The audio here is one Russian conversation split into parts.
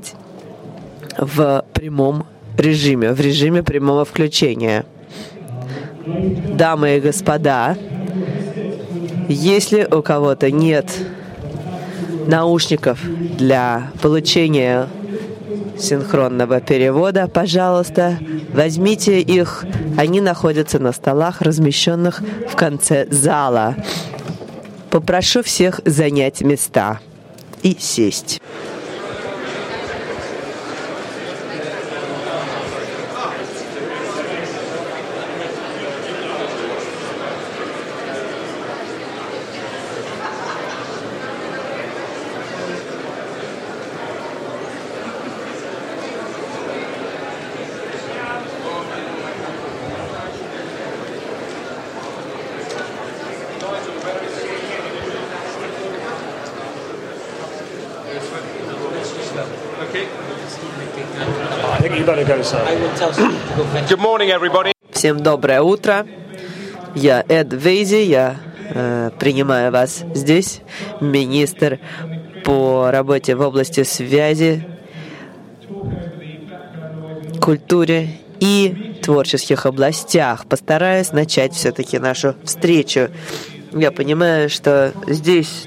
в прямом режиме, в режиме прямого включения. Дамы и господа, если у кого-то нет наушников для получения синхронного перевода, пожалуйста, возьмите их. Они находятся на столах, размещенных в конце зала. Попрошу всех занять места и сесть. Good morning, everybody. Всем доброе утро. Я Эд Вейзи, я принимаю вас здесь, министр по работе в области связи, культуре и творческих областях. Постараюсь начать все-таки нашу встречу. Я понимаю, что здесь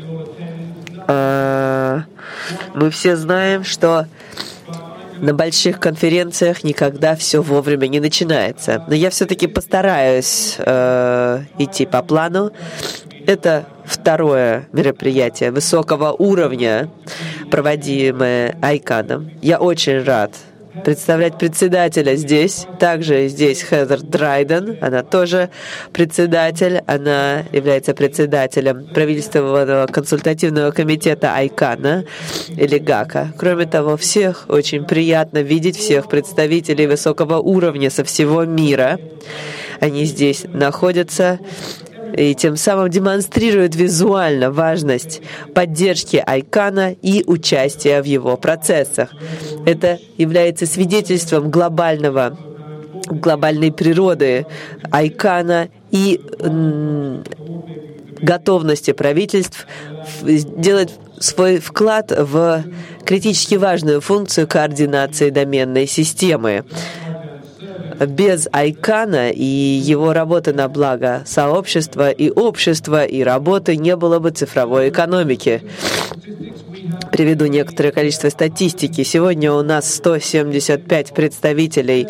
мы все знаем, что на больших конференциях никогда все вовремя не начинается. Но я все-таки постараюсь идти по плану. Это второе мероприятие высокого уровня, проводимое ICANN. Я очень рад представлять председателя здесь. Также здесь Хезер Драйден, она тоже председатель. Она является председателем правительственного консультативного комитета ICANN или ГАКа. Кроме того, всех очень приятно видеть, всех представителей высокого уровня со всего мира. Они здесь находятся и тем самым демонстрирует визуально важность поддержки ICANN и участия в его процессах. Это является свидетельством глобальной природы ICANN и готовности правительств делать свой вклад в критически важную функцию координации доменной системы. Без ICANN и его работы на благо сообщества и общества и работы не было бы цифровой экономики. Приведу некоторое количество статистики. Сегодня у нас 175 представителей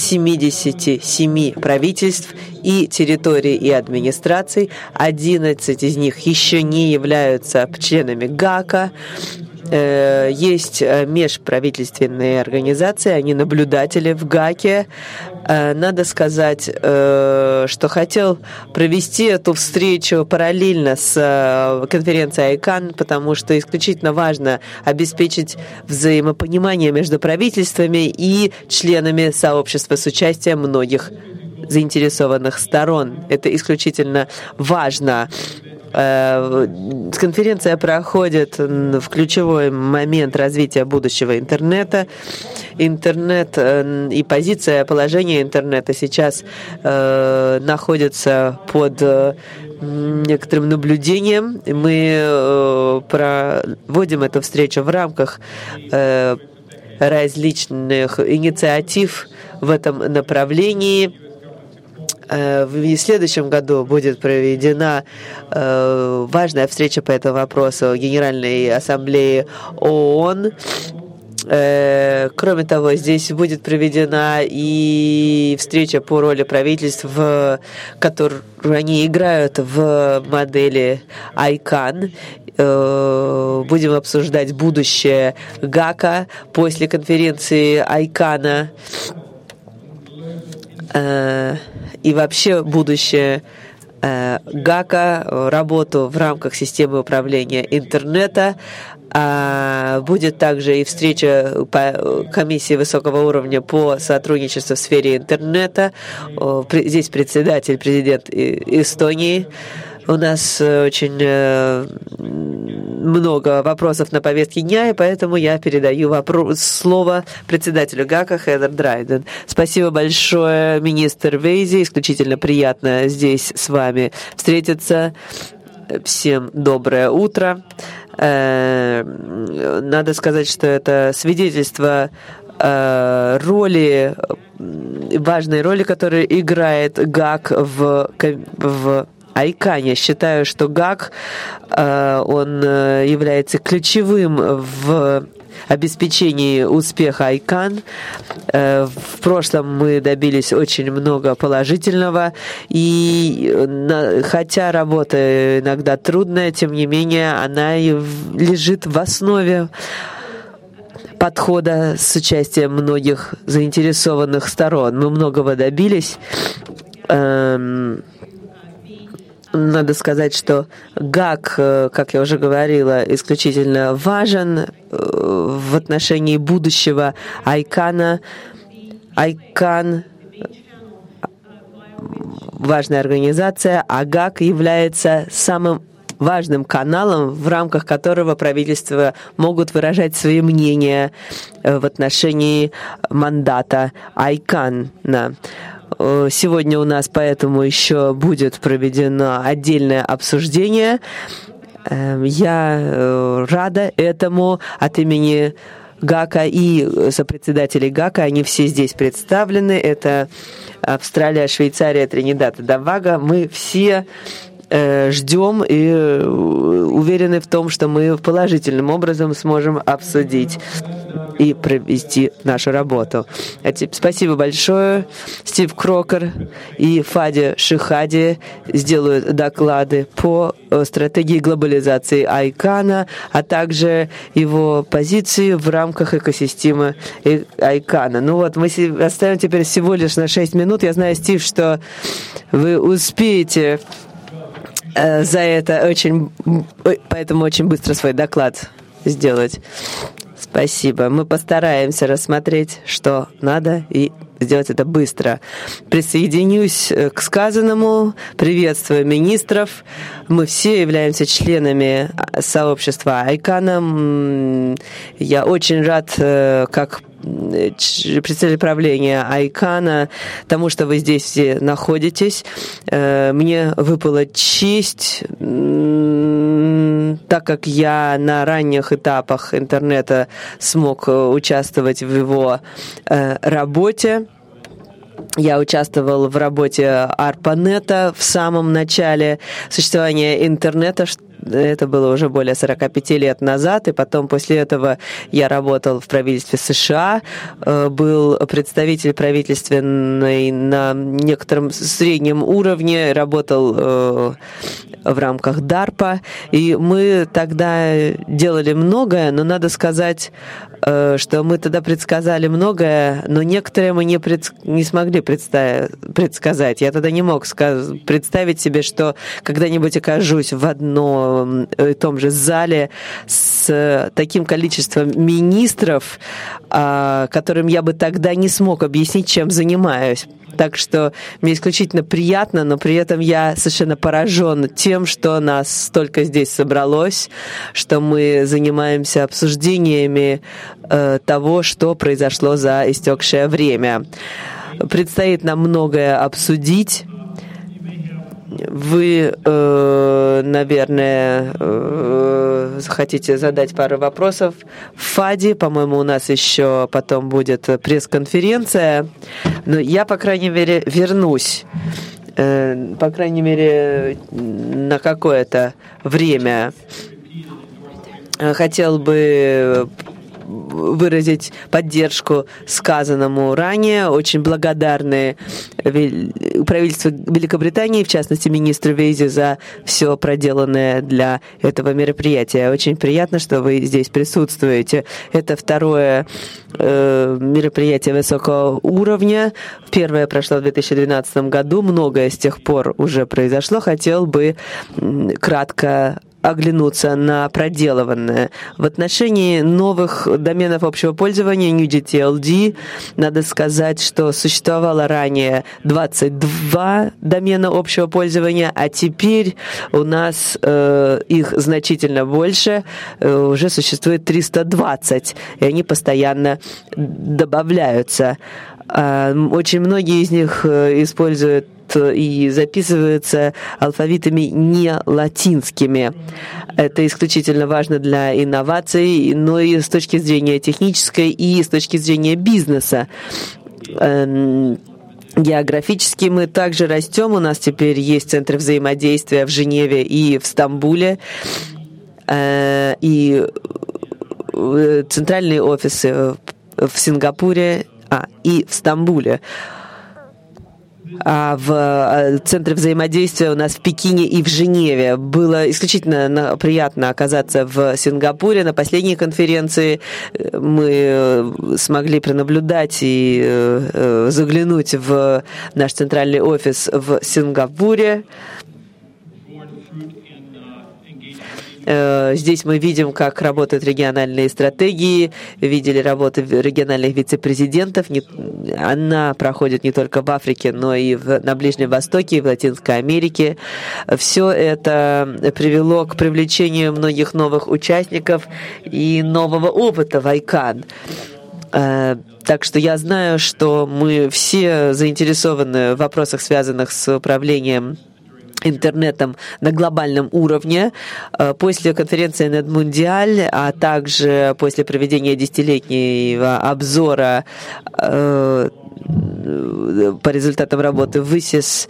77 правительств и территорий и администраций. 11 из них еще не являются членами ГАКа. Есть межправительственные организации, они наблюдатели в ГАКе. Надо сказать, что хотел провести эту встречу параллельно с конференцией ICANN, потому что исключительно важно обеспечить взаимопонимание между правительствами и членами сообщества с участием многих заинтересованных сторон. Это исключительно важно. Конференция проходит в ключевой момент развития будущего интернета. Интернет и позиция, положение интернета сейчас находится под некоторым наблюдением. Мы проводим эту встречу в рамках различных инициатив в этом направлении. В следующем году будет проведена важная встреча по этому вопросу Генеральной Ассамблеи ООН. Кроме того, здесь будет проведена и встреча по роли правительств, которую они играют в модели ICANN. Будем обсуждать будущее ГАКа после конференции ICANN. И вообще будущее ГАКа, работу в рамках системы управления интернета. Будет также и встреча по комиссии высокого уровня по сотрудничеству в сфере интернета. Здесь председатель, президент Эстонии. У нас очень много вопросов на повестке дня, и поэтому я передаю слово председателю ГАКа Хезер Драйден. Спасибо большое, министр Вейзи. Исключительно приятно здесь с вами встретиться. Всем доброе утро. Надо сказать, что это свидетельство важной роли, которую играет ГАК в ICANN. Считаю, что ГАК, он является ключевым в обеспечении успеха ICANN. В прошлом мы добились очень много положительного, и хотя работа иногда трудная, тем не менее она лежит в основе подхода с участием многих заинтересованных сторон. Мы многого добились. Надо сказать, что ГАК, как я уже говорила, исключительно важен в отношении будущего ICANN. ICANN — важная организация, а ГАК является самым важным каналом, в рамках которого правительства могут выражать свои мнения в отношении мандата ICANN. Сегодня у нас поэтому еще будет проведено отдельное обсуждение. Я рада этому от имени ГАКа и сопредседателей ГАКа. Они все здесь представлены. Это Австралия, Швейцария, Тринидад и Тобаго. Мы все ждем и уверены в том, что мы положительным образом сможем обсудить и провести нашу работу. Спасибо большое. Стив Крокер и Фади Шихади сделают доклады по стратегии глобализации ICANN, а также его позиции в рамках экосистемы ICANN. Ну вот, мы оставим теперь всего лишь на 6 минут. Я знаю, Стив, что вы успеете за это поэтому очень быстро свой доклад сделать. Спасибо. Мы постараемся рассмотреть, что надо, и сделать это быстро. Присоединюсь к сказанному. Приветствую министров. Мы все являемся членами сообщества ICANN. Я очень рад, как представитель правления ICANN, тому, что вы здесь все находитесь. Мне выпала честь, так как я на ранних этапах интернета смог участвовать в его работе. Я участвовал в работе ARPANET в самом начале существования интернета. Это было уже более 45 лет назад, и потом после этого я работал в правительстве США, был представитель правительственный на некотором среднем уровне, работал в рамках DARPA, и мы тогда делали многое, но надо сказать, что мы тогда предсказали многое, но некоторые мы не смогли предсказать. Я тогда не мог представить себе, что когда-нибудь окажусь в одном и том же зале с таким количеством министров, которым я бы тогда не смог объяснить, чем занимаюсь. Так что мне исключительно приятно, но при этом я совершенно поражен тем, что нас столько здесь собралось, что мы занимаемся обсуждениями того, что произошло за истекшее время. Предстоит нам многое обсудить. Вы, наверное, захотите задать пару вопросов. Фади, по-моему, у нас еще потом будет пресс-конференция. Но я, по крайней мере, вернусь. По крайней мере, на какое-то время. Хотел бы выразить поддержку сказанному ранее. Очень благодарны правительству Великобритании, в частности, министру Вейзи, за все проделанное для этого мероприятия. Очень приятно, что вы здесь присутствуете. Это второе мероприятие высокого уровня. Первое прошло в 2012 году. Многое с тех пор уже произошло. Хотел бы кратко оглянуться на проделанное. В отношении новых доменов общего пользования NewGTLD надо сказать, что существовало ранее 22 домена общего пользования, а теперь у нас их значительно больше, уже существует 320, и они постоянно добавляются. Очень многие из них используют пишут и записываются алфавитами не латинскими. Это исключительно важно для инноваций, но и с точки зрения технической, и с точки зрения бизнеса. Географически мы также растем. У нас теперь есть центры взаимодействия в Женеве и в Стамбуле, и центральные офисы в Сингапуре и в Стамбуле. А в центре взаимодействия у нас в Пекине и в Женеве. Было исключительно приятно оказаться в Сингапуре. На последней конференции мы смогли пронаблюдать и заглянуть в наш центральный офис в Сингапуре. Здесь мы видим, как работают региональные стратегии, видели работы региональных вице-президентов. Она проходит не только в Африке, но и на Ближнем Востоке, и в Латинской Америке. Все это привело к привлечению многих новых участников и нового опыта в ICANN. Так что я знаю, что мы все заинтересованы в вопросах, связанных с управлением интернетом на глобальном уровне. После конференции NetMundial, а также после проведения 10-летнего обзора по результатам работы в ISIS,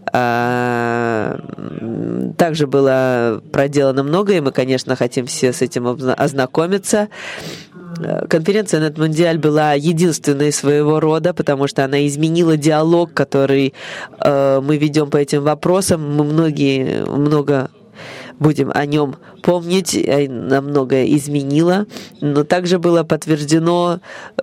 также было проделано многое, и мы, конечно, хотим все с этим ознакомиться. Конференция NetMundial была единственной своего рода, потому что она изменила диалог, который мы ведем по этим вопросам. Мы много будем о нем помнить, она многое изменила, но также было подтвержден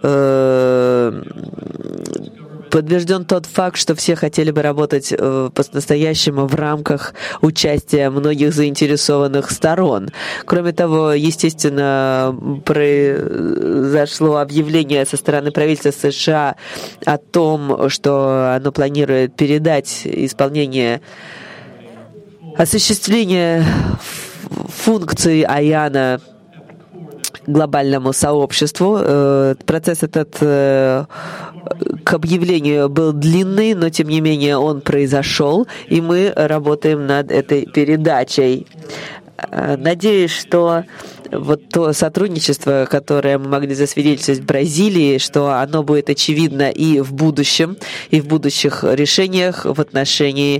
тот факт, что все хотели бы работать по-настоящему в рамках участия многих заинтересованных сторон. Кроме того, естественно, произошло объявление со стороны правительства США о том, что оно планирует передать осуществление функций IANA глобальному сообществу. Процесс этот к объявлению был длинный, но тем не менее он произошел, и мы работаем над этой передачей. Надеюсь, что вот то сотрудничество, которое мы могли засвидетельствовать в Бразилии, что оно будет очевидно и в будущем, и в будущих решениях в отношении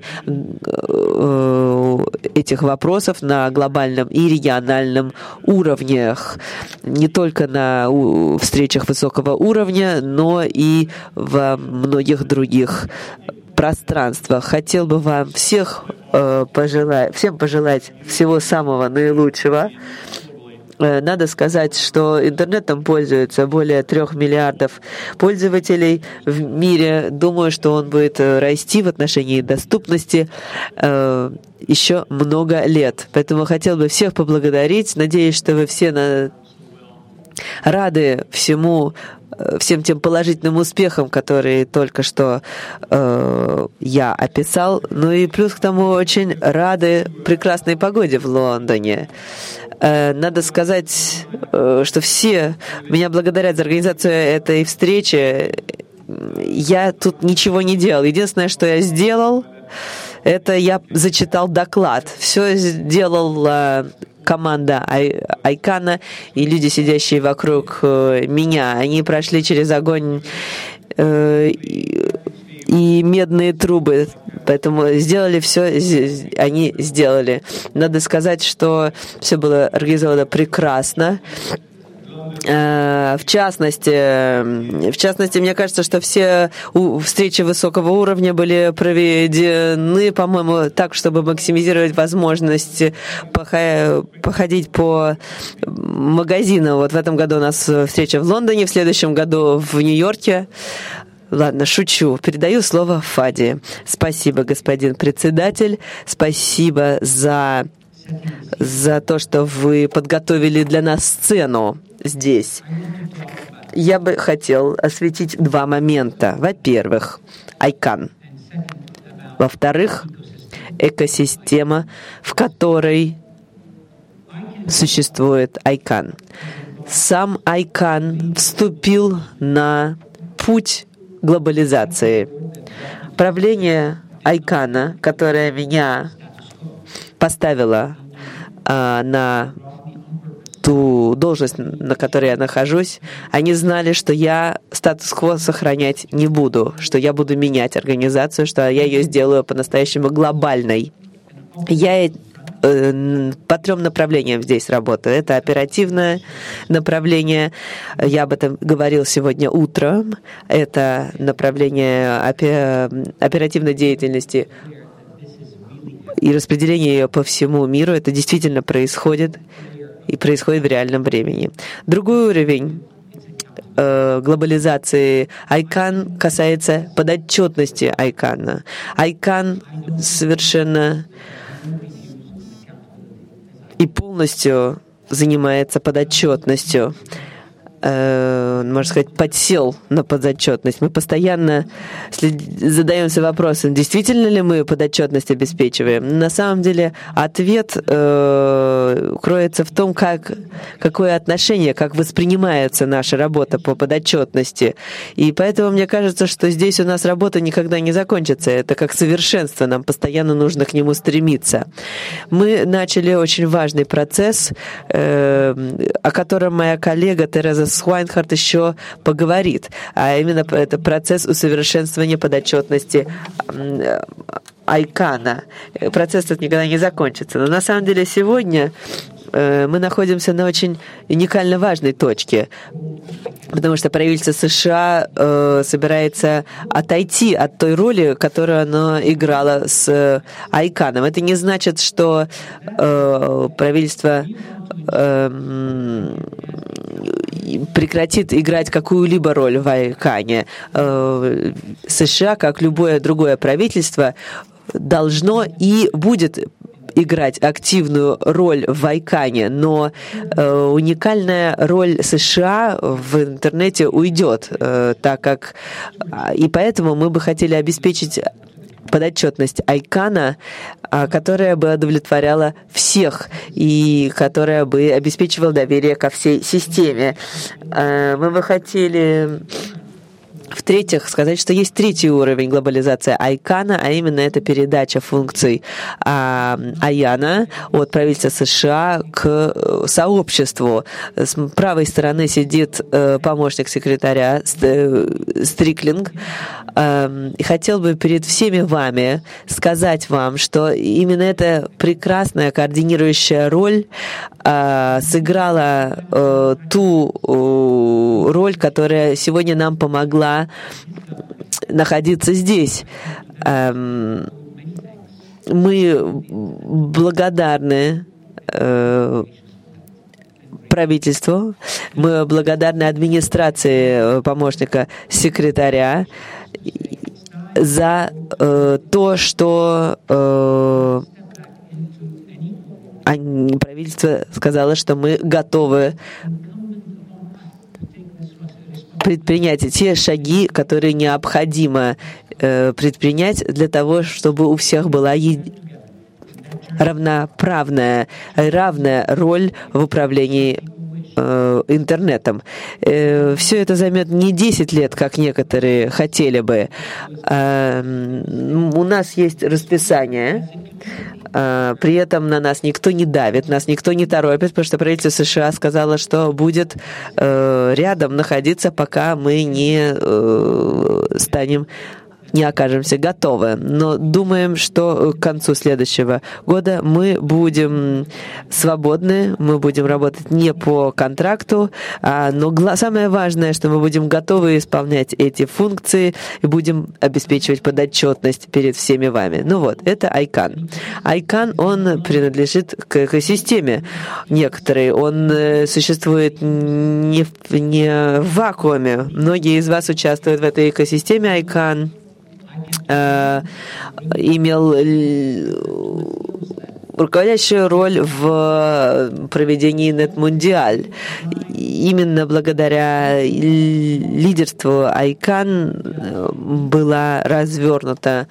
этих вопросов на глобальном и региональном уровнях. Не только на встречах высокого уровня, но и во многих других пространствах. Хотел бы вам всем пожелать всего самого наилучшего. Надо сказать, что интернетом пользуется более 3 миллиардов пользователей в мире. Думаю, что он будет расти в отношении доступности еще много лет. Поэтому хотел бы всех поблагодарить. Надеюсь, что вы все рады всем тем положительным успехам, которые только что я описал. Ну и плюс к тому очень рады прекрасной погоде в Лондоне. Надо сказать, что все меня благодарят за организацию этой встречи. Я тут ничего не делал. Единственное, что я сделал, это я зачитал доклад. Все сделала команда ICANN и люди, сидящие вокруг меня. Они прошли через огонь и медные трубы. Поэтому сделали все, они сделали. Надо сказать, что все было организовано прекрасно. В частности, мне кажется, что все встречи высокого уровня были проведены, по-моему, так, чтобы максимизировать возможность походить по магазинам. Вот в этом году у нас встреча в Лондоне, в следующем году в Нью-Йорке. Ладно, шучу. Передаю слово Фаде. Спасибо, господин председатель. Спасибо за то, что вы подготовили для нас сцену здесь. Я бы хотел осветить 2 момента. Во-первых, ICANN. Во-вторых, экосистема, в которой существует ICANN. Сам ICANN вступил на путь глобализации. Правление ICANN, которая меня поставила на ту должность, на которой я нахожусь, они знали, что я статус-кво сохранять не буду, что я буду менять организацию, что я ее сделаю по-настоящему глобальной. Я по 3 направлениям здесь работаю. Это оперативное направление. Я об этом говорил сегодня утром. Это направление оперативной деятельности и распределение ее по всему миру. Это действительно происходит и происходит в реальном времени. Другой уровень глобализации ICANN касается подотчетности ICANN. ICANN совершенно и полностью занимается подотчетностью. Можно сказать, подсел на подотчетность. Мы постоянно задаемся вопросом, действительно ли мы подотчетность обеспечиваем. На самом деле ответ кроется в том, какое отношение, как воспринимается наша работа по подотчетности. И поэтому мне кажется, что здесь у нас работа никогда не закончится. Это как совершенство, нам постоянно нужно к нему стремиться. Мы начали очень важный процесс, о котором моя коллега Тереза Свайнхарт еще поговорит, а именно это процесс усовершенствования подотчетности ICANN. Процесс этот никогда не закончится. Но на самом деле сегодня мы находимся на очень уникально важной точке, потому что правительство США собирается отойти от той роли, которую оно играло с ICANN. Это не значит, что правительство прекратит играть какую-либо роль в ICANN. США, как любое другое правительство, должно и будет играть активную роль в ICANN, но уникальная роль США в интернете уйдет, так как и поэтому мы бы хотели обеспечить подотчетность ICANN, которая бы удовлетворяла всех и которая бы обеспечивала доверие ко всей системе. Мы бы хотели, в-третьих, сказать, что есть 3-й уровень глобализации ICANN, а именно это передача функций IANA от правительства США к сообществу. С правой стороны сидит помощник секретаря Стриклинг. И хотел бы перед всеми вами сказать вам, что именно эта прекрасная координирующая роль сыграла ту роль, которая сегодня нам помогла находиться здесь. Мы благодарны правительству, мы благодарны администрации помощника секретаря за то, что правительство сказало, что мы готовы предпринять те шаги, которые необходимо предпринять для того, чтобы у всех была равноправная, равная роль в управлении интернетом. Все это займет не 10 лет, как некоторые хотели бы. У нас есть расписание, при этом на нас никто не давит, нас никто не торопит, потому что правительство США сказало, что будет рядом находиться, пока мы не окажемся готовы. Но думаем, что к концу следующего года мы будем свободны, мы будем работать не по контракту, но самое важное, что мы будем готовы исполнять эти функции и будем обеспечивать подотчетность перед всеми вами. Ну вот, это ICANN. ICANN, он принадлежит к экосистеме некоторой, он существует не в вакууме. Многие из вас участвуют в этой экосистеме. ICANN имел руководящую роль в проведении NetMundial. Именно благодаря лидерству ICANN была развернута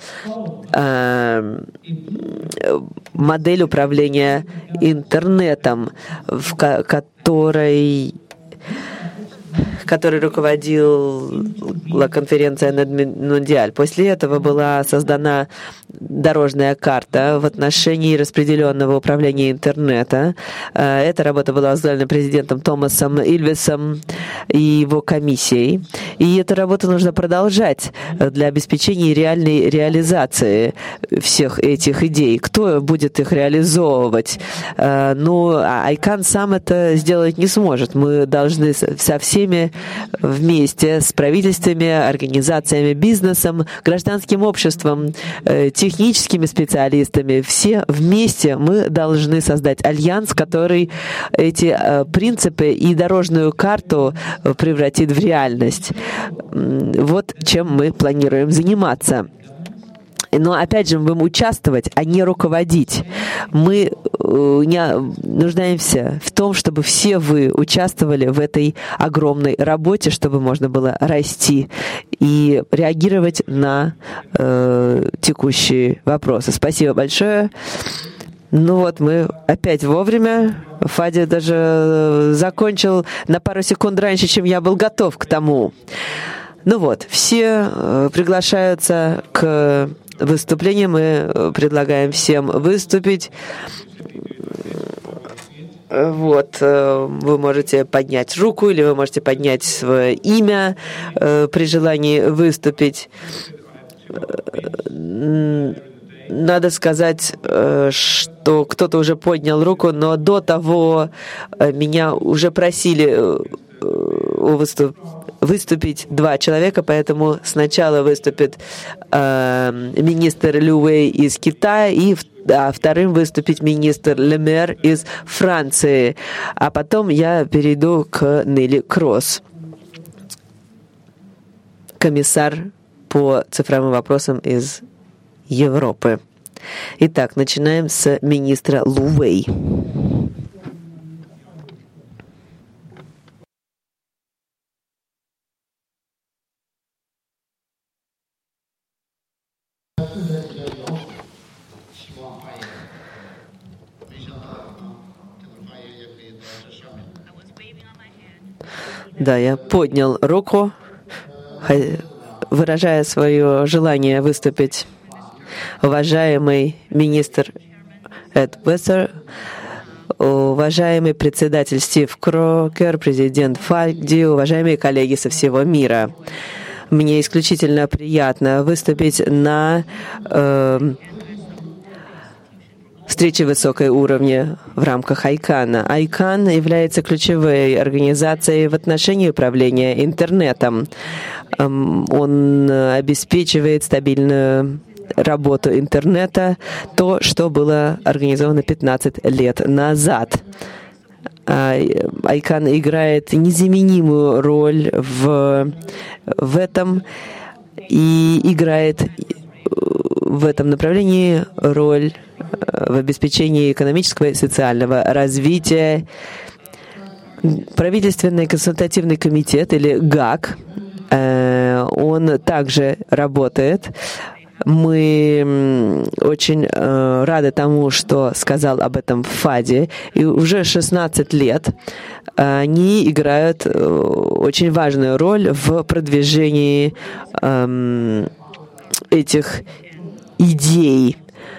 модель управления интернетом, в которой который руководил конференция Нундиаль. После этого была создана дорожная карта в отношении распределенного управления интернета. Эта работа была возглавлена президентом Томасом Ильвесом и его комиссией. И эту работу нужно продолжать для обеспечения реальной реализации всех этих идей. Кто будет их реализовывать? ICANN сам это сделать не сможет. Мы должны со всеми вместе, с правительствами, организациями, бизнесом, гражданским обществом, техническими специалистами, все вместе мы должны создать альянс, который эти принципы и дорожную карту превратит в реальность. Вот чем мы планируем заниматься. Но опять же, мы будем участвовать, а не руководить. Мы нуждаемся в том, чтобы все вы участвовали в этой огромной работе, чтобы можно было расти и реагировать на текущие вопросы. Спасибо большое. Мы опять вовремя. Фади даже закончил на пару секунд раньше, чем я был готов к тому. Все приглашаются к выступлению. Мы предлагаем всем выступить. Вы можете поднять руку или вы можете поднять свое имя при желании выступить. Надо сказать, что кто-то уже поднял руку, но до того меня уже просили выступить два человека, поэтому сначала выступит министр Лю Вэй из Китая, а вторым выступит министр Ле Мер из Франции. А потом я перейду к Нелли Кросс, комиссар по цифровым вопросам из Европы. Итак, начинаем с министра Лу Вэй. Да, я поднял руку, выражая свое желание выступить. Уважаемый министр Эд Вессер, уважаемый председатель Стив Крокер, президент Фальди, уважаемые коллеги со всего мира. Мне исключительно приятно выступить на встрече высокого уровня в рамках ICANN. ICANN является ключевой организацией в отношении управления интернетом. Он обеспечивает стабильную работу интернета, то, что было организовано 15 лет назад. ICANN играет незаменимую роль в этом и играет в этом направлении роль в обеспечении экономического и социального развития. Правительственный консультативный комитет, или ГАК, он также работает. Мы очень рады тому, что сказал об этом Фади. И уже 16 лет они играют очень важную роль в продвижении этих идей.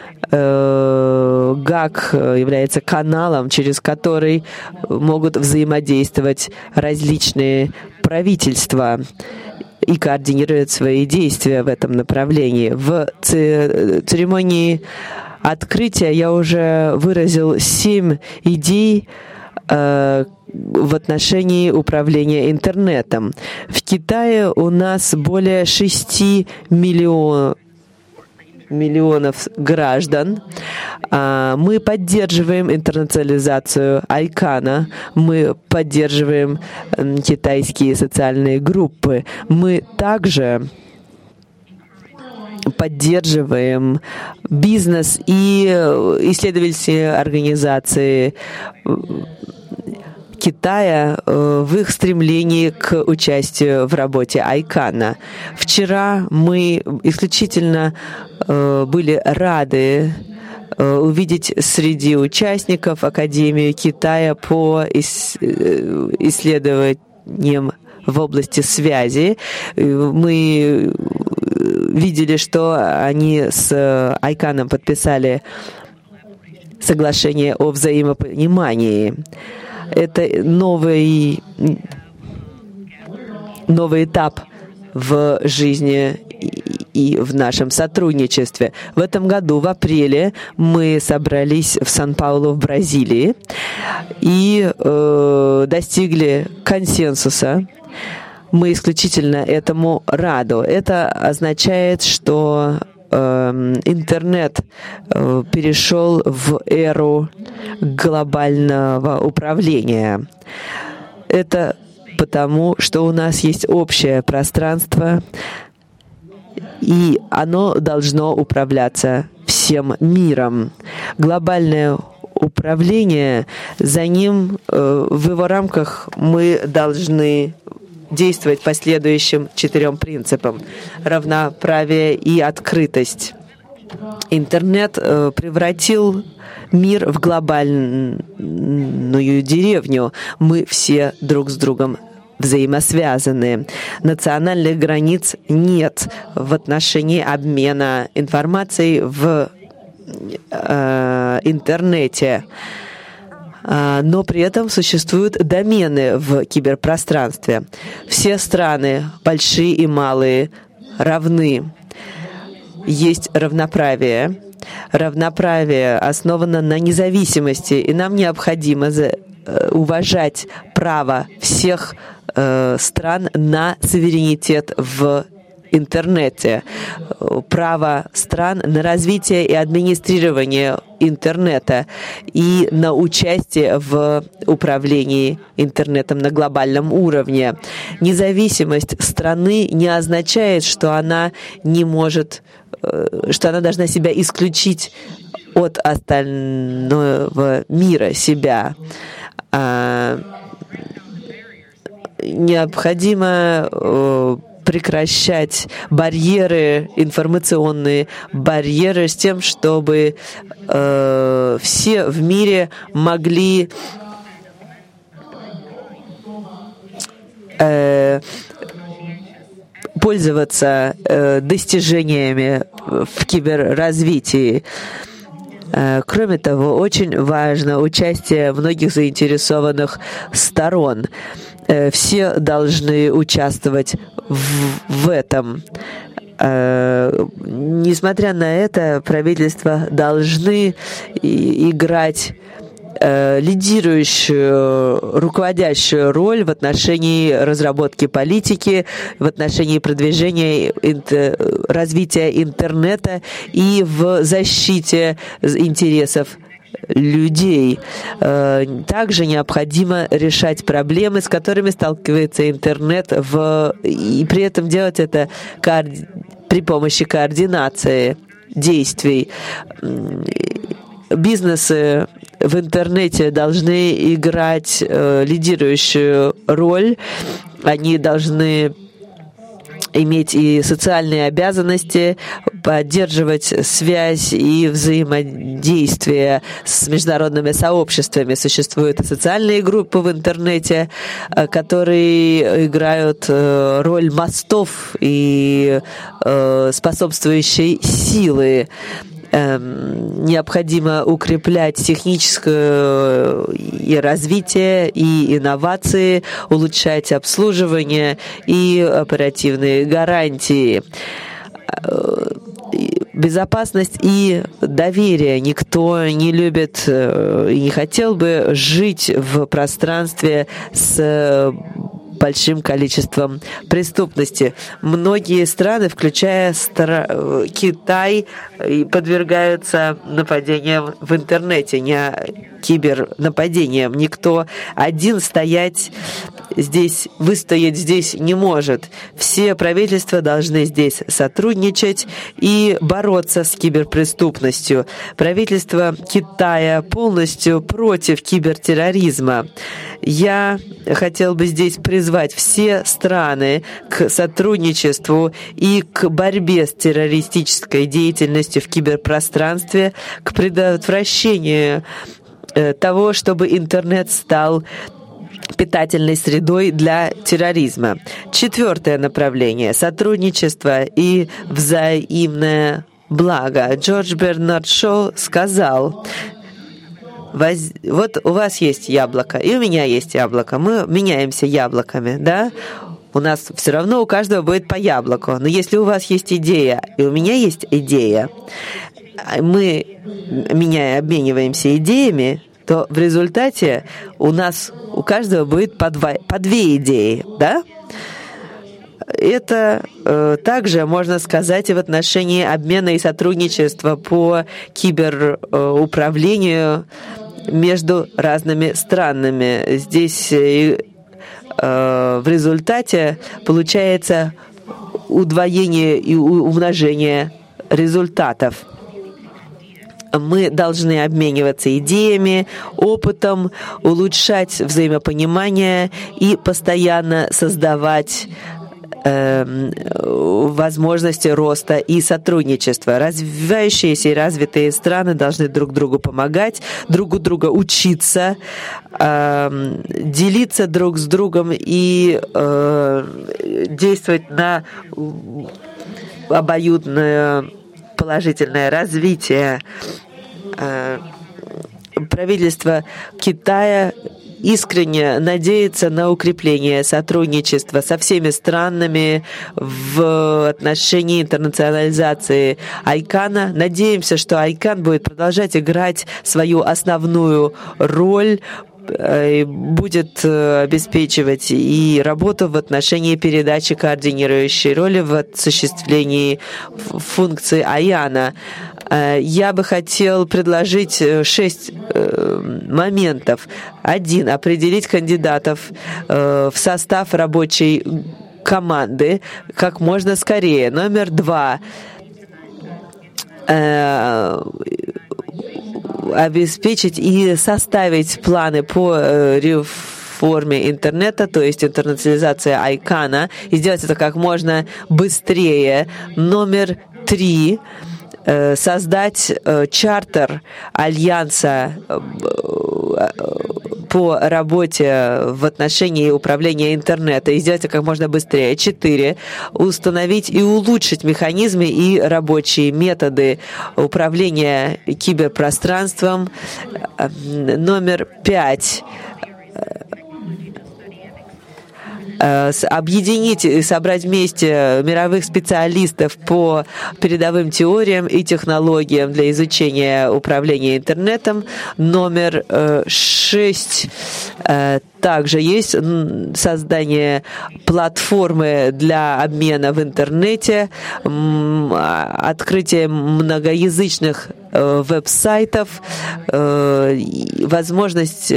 ГАК является каналом, через который могут взаимодействовать различные правительства и координируют свои действия в этом направлении. В церемонии открытия я уже выразил 7 идей в отношении управления интернетом. В Китае у нас более 6 миллионов граждан. Мы поддерживаем интернационализацию ICANN, мы поддерживаем китайские социальные группы. Мы также поддерживаем бизнес и исследовательские организации Китая в их стремлении к участию в работе ICANN. Вчера мы исключительно были рады увидеть среди участников Академию Китая по исследованиям в области связи. Мы видели, что они с ICANN подписали соглашение о взаимопонимании. Это новый этап в жизни и в нашем сотрудничестве. В этом году, в апреле, мы собрались в Сан-Паулу в Бразилии и достигли консенсуса. Мы исключительно этому рады. Это означает, что интернет перешел в эру глобального управления. Это потому, что у нас есть общее пространство, и оно должно управляться всем миром. Глобальное управление, за ним, в его рамках мы должны действовать по следующим 4 принципам: равноправие и открытость. Интернет превратил мир в глобальную деревню. Мы все друг с другом взаимосвязаны. Национальных границ нет в отношении обмена информацией в интернете. Но при этом существуют домены в киберпространстве. Все страны, большие и малые, равны. Есть равноправие. Равноправие основано на независимости, и нам необходимо уважать право всех стран на суверенитет в интернете, право стран на развитие и администрирование интернета и на участие в управлении интернетом на глобальном уровне. Независимость страны не означает, что она не может, что она должна себя исключить от остального мира себя. Необходимо прекращать барьеры, информационные барьеры, с тем, чтобы все в мире могли пользоваться достижениями в киберразвитии. Кроме того, очень важно участие многих заинтересованных сторон. Все должны участвовать в этом. Несмотря на это, правительства должны играть лидирующую, руководящую роль в отношении разработки политики, в отношении продвижения развития интернета и в защите интересов людей. Также необходимо решать проблемы, с которыми сталкивается интернет, и при этом делать это при помощи координации действий. Бизнесы в интернете должны играть лидирующую роль. Они должны иметь и социальные обязанности, поддерживать связь и взаимодействие с международными сообществами. Существуют социальные группы в интернете, которые играют роль мостов и способствующей силы. Необходимо укреплять техническое и развитие и инновации, улучшать обслуживание и оперативные гарантии. Безопасность и доверие. Никто не любит и не хотел бы жить в пространстве с большим количеством преступности. Многие страны, включая Китай, подвергаются нападениям в интернете, не кибернападениям. Никто один выстоять здесь не может. Все правительства должны здесь сотрудничать и бороться с киберпреступностью. Правительство Китая полностью против кибертерроризма. Я хотел бы здесь призвать все страны к сотрудничеству и к борьбе с террористической деятельностью в киберпространстве, к предотвращению того, чтобы интернет стал питательной средой для терроризма. 4 направление — сотрудничество и взаимное благо. Джордж Бернард Шоу сказал: вот у вас есть яблоко, и у меня есть яблоко. Мы меняемся яблоками, да? У нас все равно у каждого будет по яблоку. Но если у вас есть идея, и у меня есть идея, мы, обмениваемся идеями, то в результате у каждого будет по две идеи, да? Это также можно сказать и в отношении обмена и сотрудничества по киберуправлению между разными странами. Здесь в результате получается удвоение и умножение результатов. Мы должны обмениваться идеями, опытом, улучшать взаимопонимание и постоянно создавать возможности роста и сотрудничества. Развивающиеся и развитые страны должны друг другу помогать, друг у друга учиться, делиться друг с другом и действовать на обоюдное положительное развитие. Правительство Китая искренне надеется на укрепление сотрудничества со всеми странами в отношении интернационализации ICANN. Надеемся, что ICANN будет продолжать играть свою основную роль, будет обеспечивать и работу в отношении передачи координирующей роли в осуществлении функций АЯНа. Я бы хотел предложить 6 моментов. 1. Определить кандидатов в состав рабочей команды как можно скорее. Номер 2. Обеспечить и составить планы по реформе интернета, то есть интернационализация ICANN, и сделать это как можно быстрее. Номер 3. Создать чартер альянса по работе в отношении управления интернетом и сделать это как можно быстрее. 4. Установить и улучшить механизмы и рабочие методы управления киберпространством. Номер 5. Объединить и собрать вместе мировых специалистов по передовым теориям и технологиям для изучения управления интернетом. Номер 6. Также есть создание платформы для обмена в интернете, открытие многоязычных веб-сайтов, возможность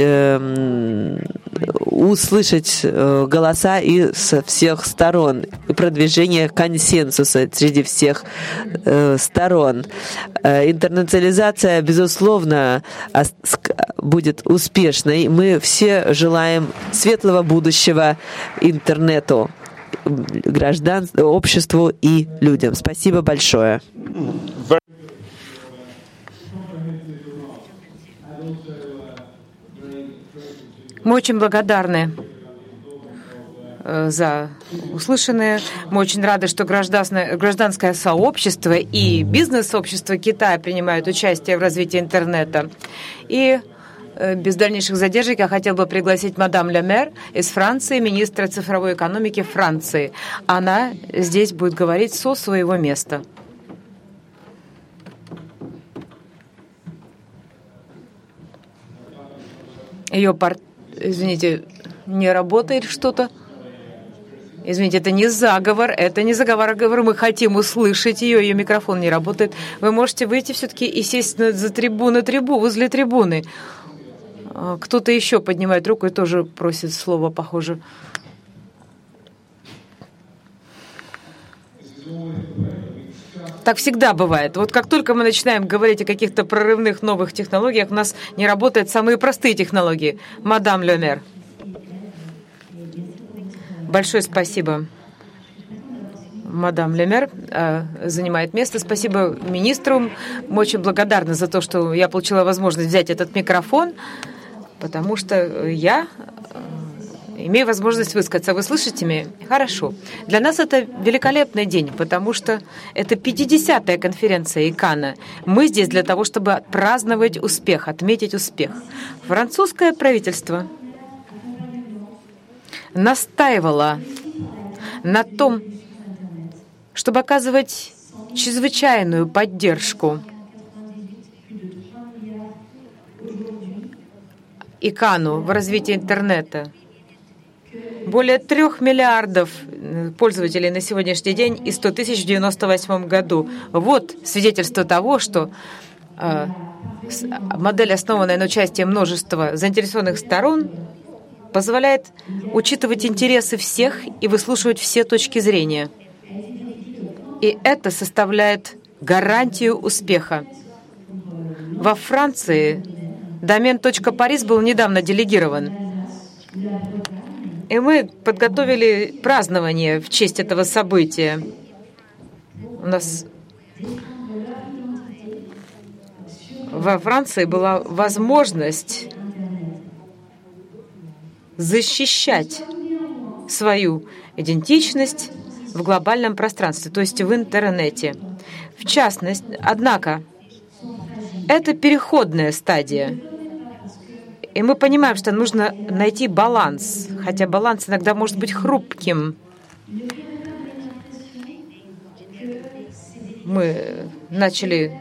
услышать голоса и со всех сторон, и продвижение консенсуса среди всех сторон. Интернационализация, безусловно, будет успешной. Мы все желаем светлого будущего интернету, обществу и людям. Спасибо большое. Мы очень благодарны за услышанное. Мы очень рады, что гражданское сообщество и бизнес-сообщество Китая принимают участие в развитии интернета. И без дальнейших задержек я хотела бы пригласить мадам Ле Мэр из Франции, министра цифровой экономики Франции. Она здесь будет говорить со своего места. Ее Извините, не работает что-то. Извините, это не заговор, мы хотим услышать ее микрофон не работает. Вы можете выйти все-таки и сесть возле трибуны. Кто-то еще поднимает руку и тоже просит слова, похоже. Так всегда бывает. Вот как только мы начинаем говорить о каких-то прорывных новых технологиях, у нас не работают самые простые технологии. Мадам Ле Мэр. Большое спасибо. Мадам Ле Мэр занимает место. Спасибо министру. Мы очень благодарны за то, что я получила возможность взять этот микрофон, потому что я имею возможность высказаться. Вы слышите меня? Хорошо. Для нас это великолепный день, потому что это 50-я конференция ИКАНа. Мы здесь для того, чтобы отпраздновать успех, отметить успех. Французское правительство настаивало на том, чтобы оказывать чрезвычайную поддержку ИКАНу в развитии интернета. Более 3 миллиардов пользователей на сегодняшний день и 100 тысяч в 1998 году. Вот свидетельство того, что модель, основанная на участии множества заинтересованных сторон, позволяет учитывать интересы всех и выслушивать все точки зрения. И это составляет гарантию успеха. Во Франции домен .paris был недавно делегирован. И мы подготовили празднование в честь этого события. У нас во Франции была возможность защищать свою идентичность в глобальном пространстве, то есть в интернете. В частности, однако, это переходная стадия. И мы понимаем, что нужно найти баланс, хотя баланс иногда может быть хрупким. Мы начали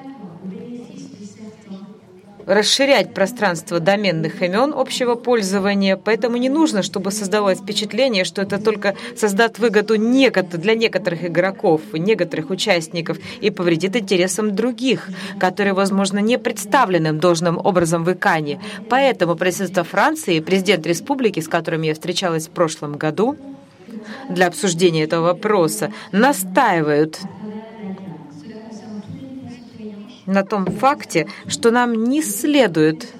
расширять пространство доменных имен общего пользования, поэтому не нужно, чтобы создавалось впечатление, что это только создаст выгоду для некоторых игроков, некоторых участников и повредит интересам других, которые, возможно, не представлены должным образом в ИКАНе. Поэтому правительство Франции и президент республики, с которым я встречалась в прошлом году для обсуждения этого вопроса, настаивают на том факте, что нам не следует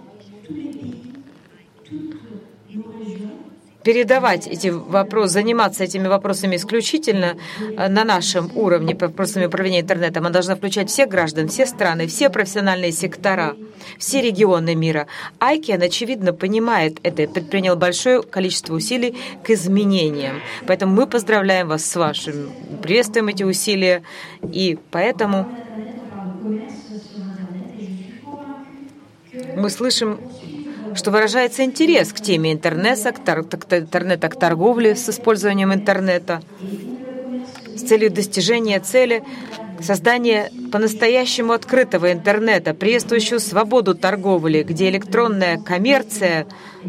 передавать эти вопросы, заниматься этими вопросами исключительно на нашем уровне, вопросами управления интернетом. Мы должны включать всех граждан, все страны, все профессиональные сектора, все регионы мира. ICANN, очевидно, понимает это и предпринял большое количество усилий к изменениям. Поэтому мы поздравляем вас с вашим, приветствуем эти усилия, и поэтому мы слышим, что выражается интерес к теме интернета, к торговле с использованием интернета с целью достижения цели создания по-настоящему открытого интернета, приветствующего свободу торговли, где электронная коммерция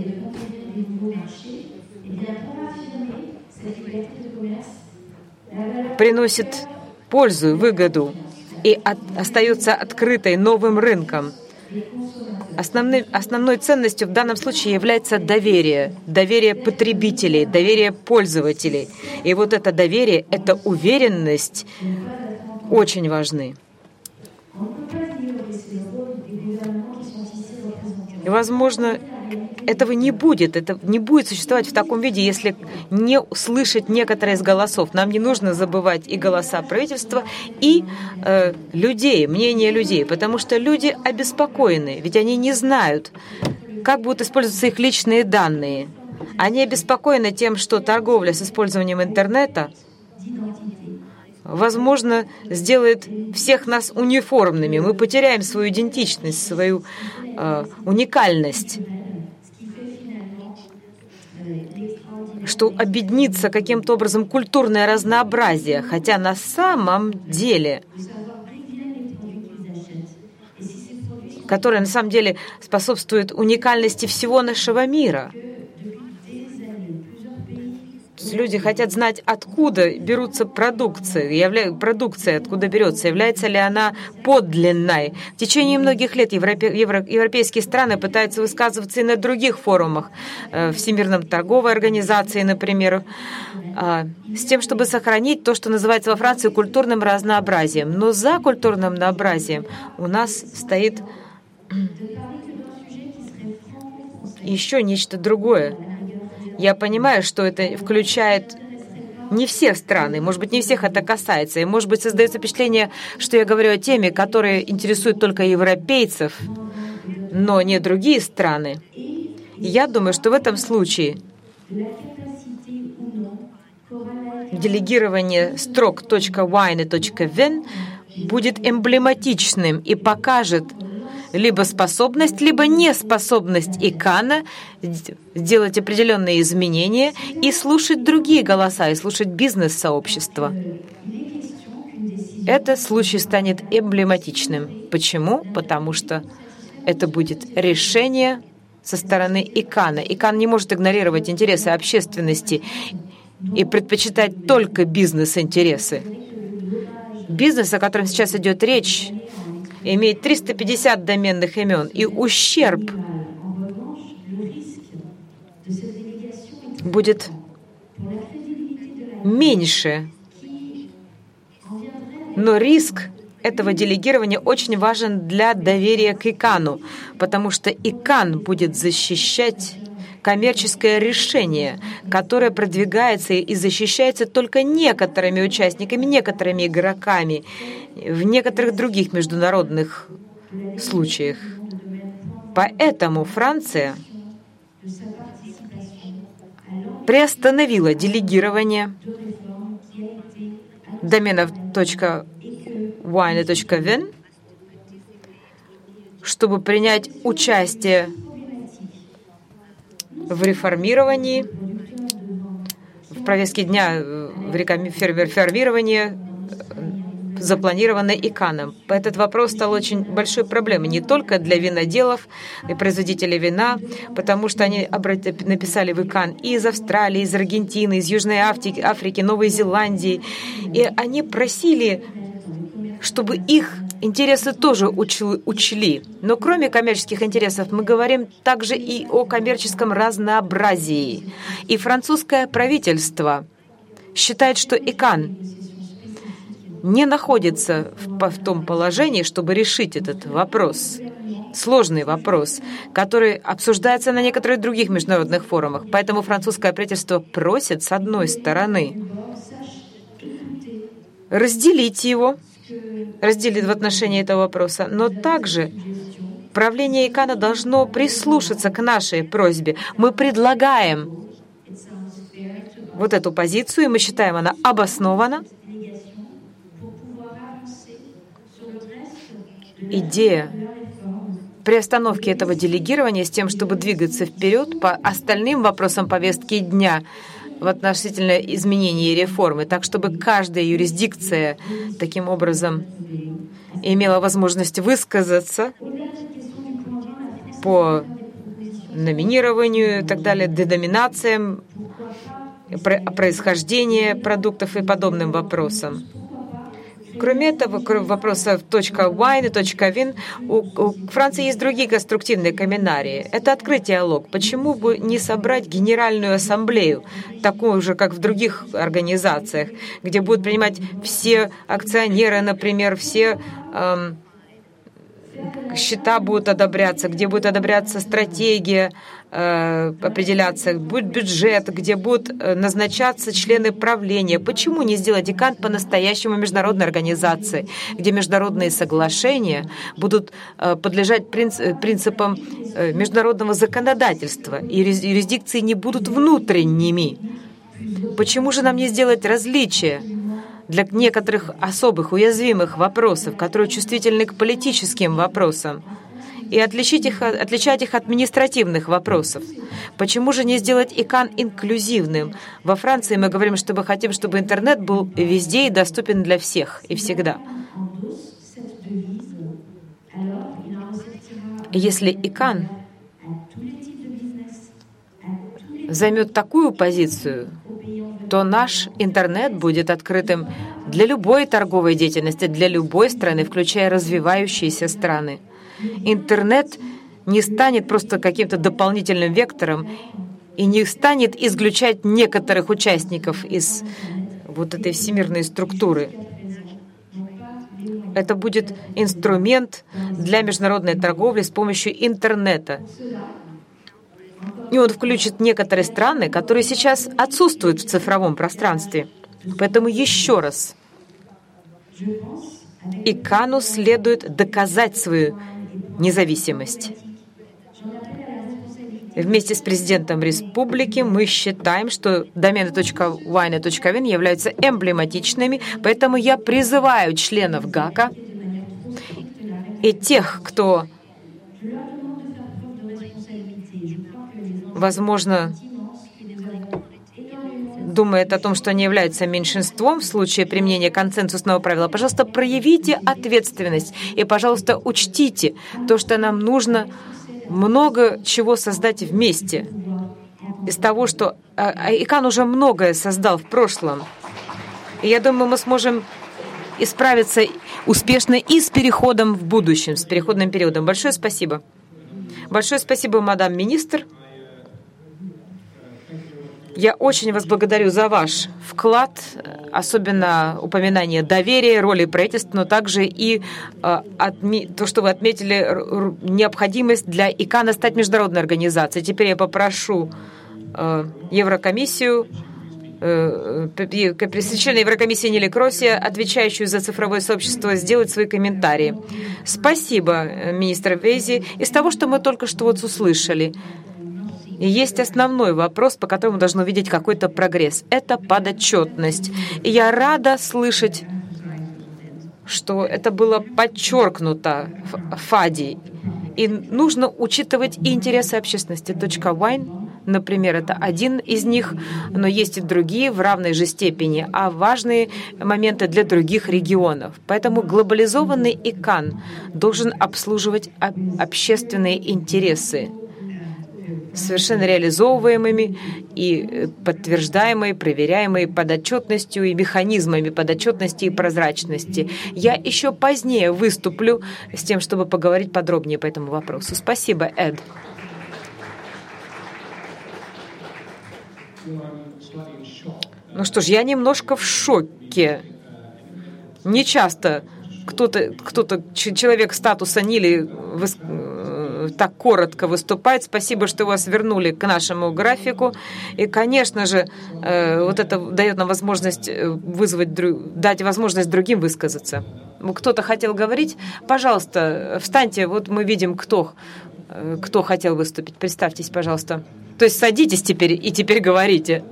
приносит пользу и выгоду и остается открытой новым рынком. Основной ценностью в данном случае является доверие. Доверие потребителей, доверие пользователей. И вот это доверие, эта уверенность очень важны. И, возможно, этого не будет. Это не будет существовать в таком виде, если не услышать некоторые из голосов. Нам не нужно забывать и голоса правительства, и людей, мнение людей, потому что люди обеспокоены, ведь они не знают, как будут использоваться их личные данные. Они обеспокоены тем, что торговля с использованием интернета, возможно, сделает всех нас униформными. Мы потеряем свою идентичность, свою уникальность, что объединится каким-то образом культурное разнообразие, хотя на самом деле, которое на самом деле способствует уникальности всего нашего мира. Люди хотят знать, откуда берутся продукция, откуда берется, является ли она подлинной. В течение многих лет европейские страны пытаются высказываться и на других форумах, Всемирной торговой организации, например, с тем, чтобы сохранить то, что называется во Франции культурным разнообразием. Но за культурным разнообразием у нас стоит еще нечто другое. Я понимаю, что это включает не все страны, может быть, не всех это касается, и, может быть, создается впечатление, что я говорю о теме, которая интересует только европейцев, но не другие страны. И я думаю, что в этом случае делегирование строк .wine и .ven будет эмблематичным и покажет либо способность, либо неспособность ИКАНа сделать определенные изменения и слушать другие голоса, и слушать бизнес-сообщества. Этот случай станет эмблематичным. Почему? Потому что это будет решение со стороны ИКАНа. ИКАН не может игнорировать интересы общественности и предпочитать только бизнес-интересы. Бизнес, о котором сейчас идет речь, имеет 350 доменных имен, и ущерб будет меньше. Но риск этого делегирования очень важен для доверия к ИКАНу, потому что ИКАН будет защищать коммерческое решение, которое продвигается и защищается только некоторыми участниками, некоторыми игроками в некоторых других международных случаях. Поэтому Франция приостановила делегирование доменов .wine и .ven, чтобы принять участие в реформировании, в повестке дня в реформировании, запланированной ИКАНом. Этот вопрос стал очень большой проблемой не только для виноделов и производителей вина, потому что они написали в ИКАН и из Австралии, из Аргентины, из Южной Африки, Новой Зеландии. И они просили, чтобы их интересы тоже учли. Но кроме коммерческих интересов мы говорим также и о коммерческом разнообразии. И французское правительство считает, что ИКАН не находится в том положении, чтобы решить этот вопрос, сложный вопрос, который обсуждается на некоторых других международных форумах. Поэтому французское правительство просит, с одной стороны, разделить в отношении этого вопроса, но также правление ИКАНа должно прислушаться к нашей просьбе. Мы предлагаем вот эту позицию, и мы считаем, она обоснована. Идея приостановки этого делегирования с тем, чтобы двигаться вперед по остальным вопросам повестки дня в относительно изменения и реформы, так чтобы каждая юрисдикция таким образом имела возможность высказаться по номинированию и так далее, деноминациям, происхождению продуктов и подобным вопросам. Кроме этого, вопросов .wine и .ven, у Франции есть другие конструктивные комментарии. Это открыть диалог. Почему бы не собрать Генеральную ассамблею, такую же, как в других организациях, где будут принимать все акционеры, например, все счета будут одобряться, где будет одобряться стратегия, определяться, будет бюджет, где будут назначаться члены правления. Почему не сделать ИКАН по-настоящему международной организацией, где международные соглашения будут подлежать принципам международного законодательства, и юрисдикции не будут внутренними? Почему же нам не сделать различия для некоторых особых уязвимых вопросов, которые чувствительны к политическим вопросам, и отличать их от административных вопросов? Почему же не сделать ИКАН инклюзивным? Во Франции мы говорим, что мы хотим, чтобы интернет был везде и доступен для всех и всегда. Если ИКАН займет такую позицию, то наш интернет будет открытым для любой торговой деятельности, для любой страны, включая развивающиеся страны. Интернет не станет просто каким-то дополнительным вектором и не станет исключать некоторых участников из вот этой всемирной структуры. Это будет инструмент для международной торговли с помощью интернета. И он включит некоторые страны, которые сейчас отсутствуют в цифровом пространстве. Поэтому еще раз, ИКАНу следует доказать свою независимость. Вместе с президентом республики мы считаем, что домены .wine.vn являются эмблематичными, поэтому я призываю членов ГАКа и тех, кто, возможно, думает о том, что они являются меньшинством в случае применения консенсусного правила, пожалуйста, проявите ответственность и, пожалуйста, учтите то, что нам нужно много чего создать вместе. Из того, что ИКАН уже многое создал в прошлом. И я думаю, мы сможем исправиться успешно и с переходом в будущем, с переходным периодом. Большое спасибо. Большое спасибо, мадам министр. Я очень вас благодарю за ваш вклад, особенно упоминание доверия, роли правительства, но также и то, что вы отметили необходимость для ИКАНа стать международной организацией. Теперь я попрошу Еврокомиссию, члена Еврокомиссии Нили Кросия, отвечающую за цифровое сообщество, сделать свои комментарии. Спасибо, министр Вейзи. Из того, что мы только что вот услышали, и есть основной вопрос, по которому должны увидеть какой-то прогресс. Это подотчетность. И я рада слышать, что это было подчеркнуто в ФАДе. И нужно учитывать и интересы общественности. .wine, например, это один из них, но есть и другие в равной же степени, а важные моменты для других регионов. Поэтому глобализованный ИКАН должен обслуживать общественные интересы, совершенно реализовываемыми и подтверждаемые, проверяемые подотчетностью и механизмами подотчетности и прозрачности. Я еще позднее выступлю с тем, чтобы поговорить подробнее по этому вопросу. Спасибо, Эд. Ну что ж, я немножко в шоке. Не часто человек статуса Нили так коротко выступает. Спасибо, что вас вернули к нашему графику. И, конечно же, вот это дает нам возможность дать возможность другим высказаться. Кто-то хотел говорить? Пожалуйста, встаньте. Вот мы видим, кто хотел выступить. Представьтесь, пожалуйста. То есть садитесь теперь и теперь говорите.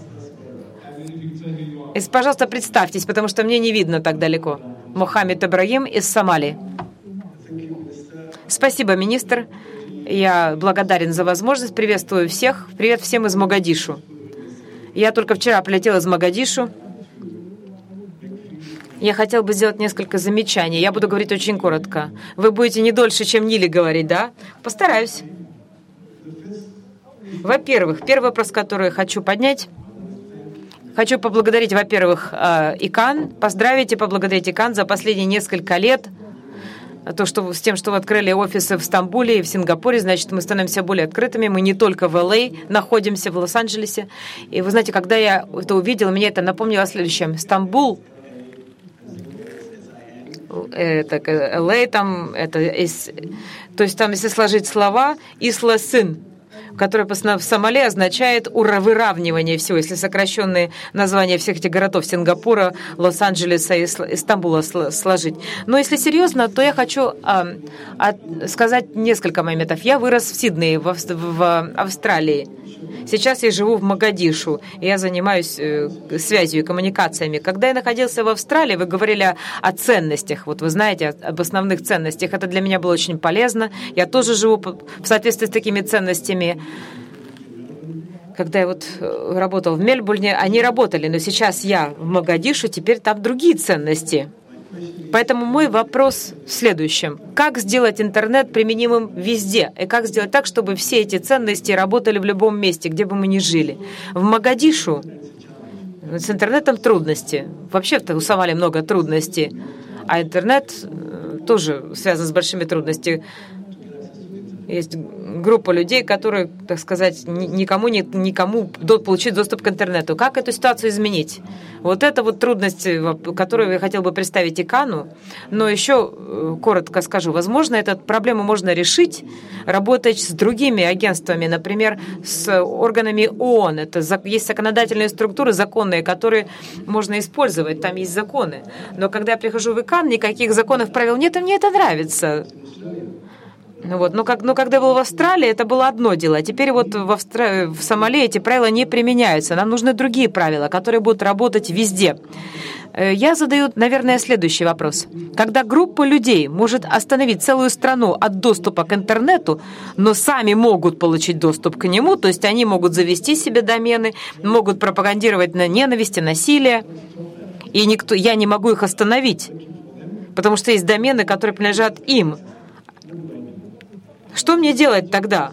И, пожалуйста, представьтесь, потому что мне не видно так далеко. Мохаммед Ибрагим из Сомали. Спасибо, министр. Я благодарен за возможность. Приветствую всех. Привет всем из Могадишу. Я только вчера прилетела из Могадишу. Я хотел бы сделать несколько замечаний. Я буду говорить очень коротко. Вы будете не дольше, чем Нили говорить, да? Постараюсь. Во-первых, первый вопрос, который хочу поднять. Хочу поблагодарить, во-первых, ИКАН, поздравить и поблагодарить ИКАН за последние несколько лет. С тем, что вы открыли офисы в Стамбуле и в Сингапуре, значит, мы становимся более открытыми. Мы не только в Л.А. находимся, в Лос-Анджелесе. И вы знаете, когда я это увидела, мне это напомнило о следующем. Стамбул, это Л.А. там, то есть там, если сложить слова, Исла-Сын, которое в Сомали означает выравнивание всего, если сокращенные названия всех этих городов Сингапура, Лос-Анджелеса и Стамбула сложить. Но если серьезно, то я хочу сказать несколько моментов. Я вырос в Сиднее, в Австралии. Сейчас я живу в Могадишу, и я занимаюсь связью и коммуникациями. Когда я находился в Австралии, вы говорили о ценностях. Вот вы знаете об основных ценностях. Это для меня было очень полезно. Я тоже живу в соответствии с такими ценностями. Когда я работал в Мельбурне, они работали, но сейчас я в Могадишу, теперь там другие ценности. Поэтому мой вопрос в следующем. Как сделать интернет применимым везде? И как сделать так, чтобы все эти ценности работали в любом месте, где бы мы ни жили? В Могадишу с интернетом трудности. Вообще-то у Сомали много трудностей. А интернет тоже связан с большими трудностями. Есть группа людей, которые, так сказать, никому получить доступ к интернету. Как эту ситуацию изменить? Вот это вот трудность, которую я хотел бы представить ИКАНу. Но еще коротко скажу, возможно, эту проблему можно решить, работать с другими агентствами, например, с органами ООН. Есть законодательные структуры законные, которые можно использовать, там есть законы. Но когда я прихожу в ИКАН, никаких законов, правил нет, и мне это нравится. Вот. Но когда был в Австралии, это было одно дело. А теперь вот в Сомали эти правила не применяются. Нам нужны другие правила, которые будут работать везде. Я задаю, наверное, следующий вопрос. Когда группа людей может остановить целую страну от доступа к интернету, но сами могут получить доступ к нему, то есть они могут завести себе домены, могут пропагандировать на ненависть и насилие, и я не могу их остановить, потому что есть домены, которые принадлежат им. Что мне делать тогда?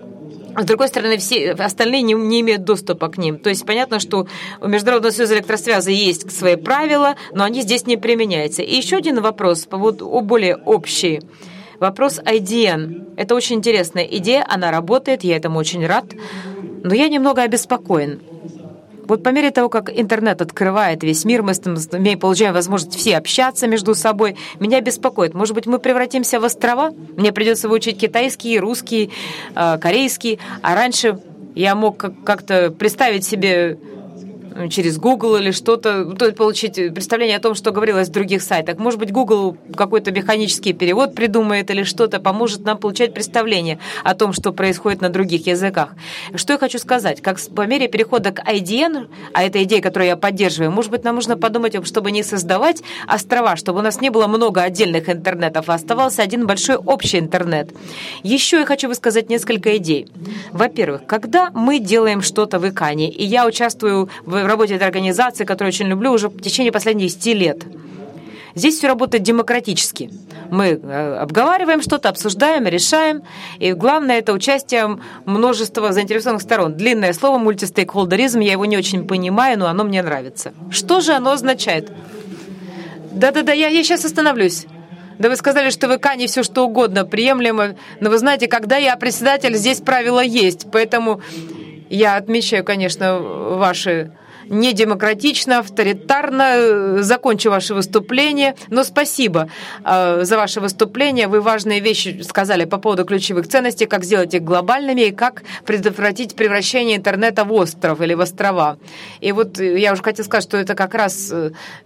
С другой стороны, все остальные не имеют доступа к ним. То есть понятно, что у Международного союза электросвязи есть свои правила, но они здесь не применяются. И еще один вопрос, более общий. Вопрос IDN. Это очень интересная идея, она работает, я этому очень рад, но я немного обеспокоен. Вот по мере того, как интернет открывает весь мир, мы получаем возможность все общаться между собой. Меня беспокоит. Может быть, мы превратимся в острова? Мне придется выучить китайский, русский, корейский. А раньше я мог как-то представить себе через Google или что-то, получить представление о том, что говорилось в других сайтах. Может быть, Google какой-то механический перевод придумает или что-то поможет нам получать представление о том, что происходит на других языках. Что я хочу сказать? Как по мере перехода к IDN, а это идея, которую я поддерживаю, может быть, нам нужно подумать, чтобы не создавать острова, чтобы у нас не было много отдельных интернетов, а оставался один большой общий интернет. Еще я хочу высказать несколько идей. Во-первых, когда мы делаем что-то в ИКАНе, и я участвую в работе этой организации, которую очень люблю уже в течение последних 10 лет. Здесь все работает демократически. Мы обговариваем что-то, обсуждаем, решаем. И главное, это участие множества заинтересованных сторон. Длинное слово мультистейкхолдеризм, я его не очень понимаю, но оно мне нравится. Что же оно означает? Да-да-да, я сейчас остановлюсь. Да вы сказали, что в ИКАНе все что угодно приемлемо. Но вы знаете, когда я председатель, здесь правила есть. Поэтому я отмечаю, конечно, ваши недемократично, авторитарно. Закончу ваше выступление. Но спасибо за ваше выступление. Вы важные вещи сказали по поводу ключевых ценностей, как сделать их глобальными и как предотвратить превращение интернета в остров или в острова. И вот я уже хотела сказать, что это как раз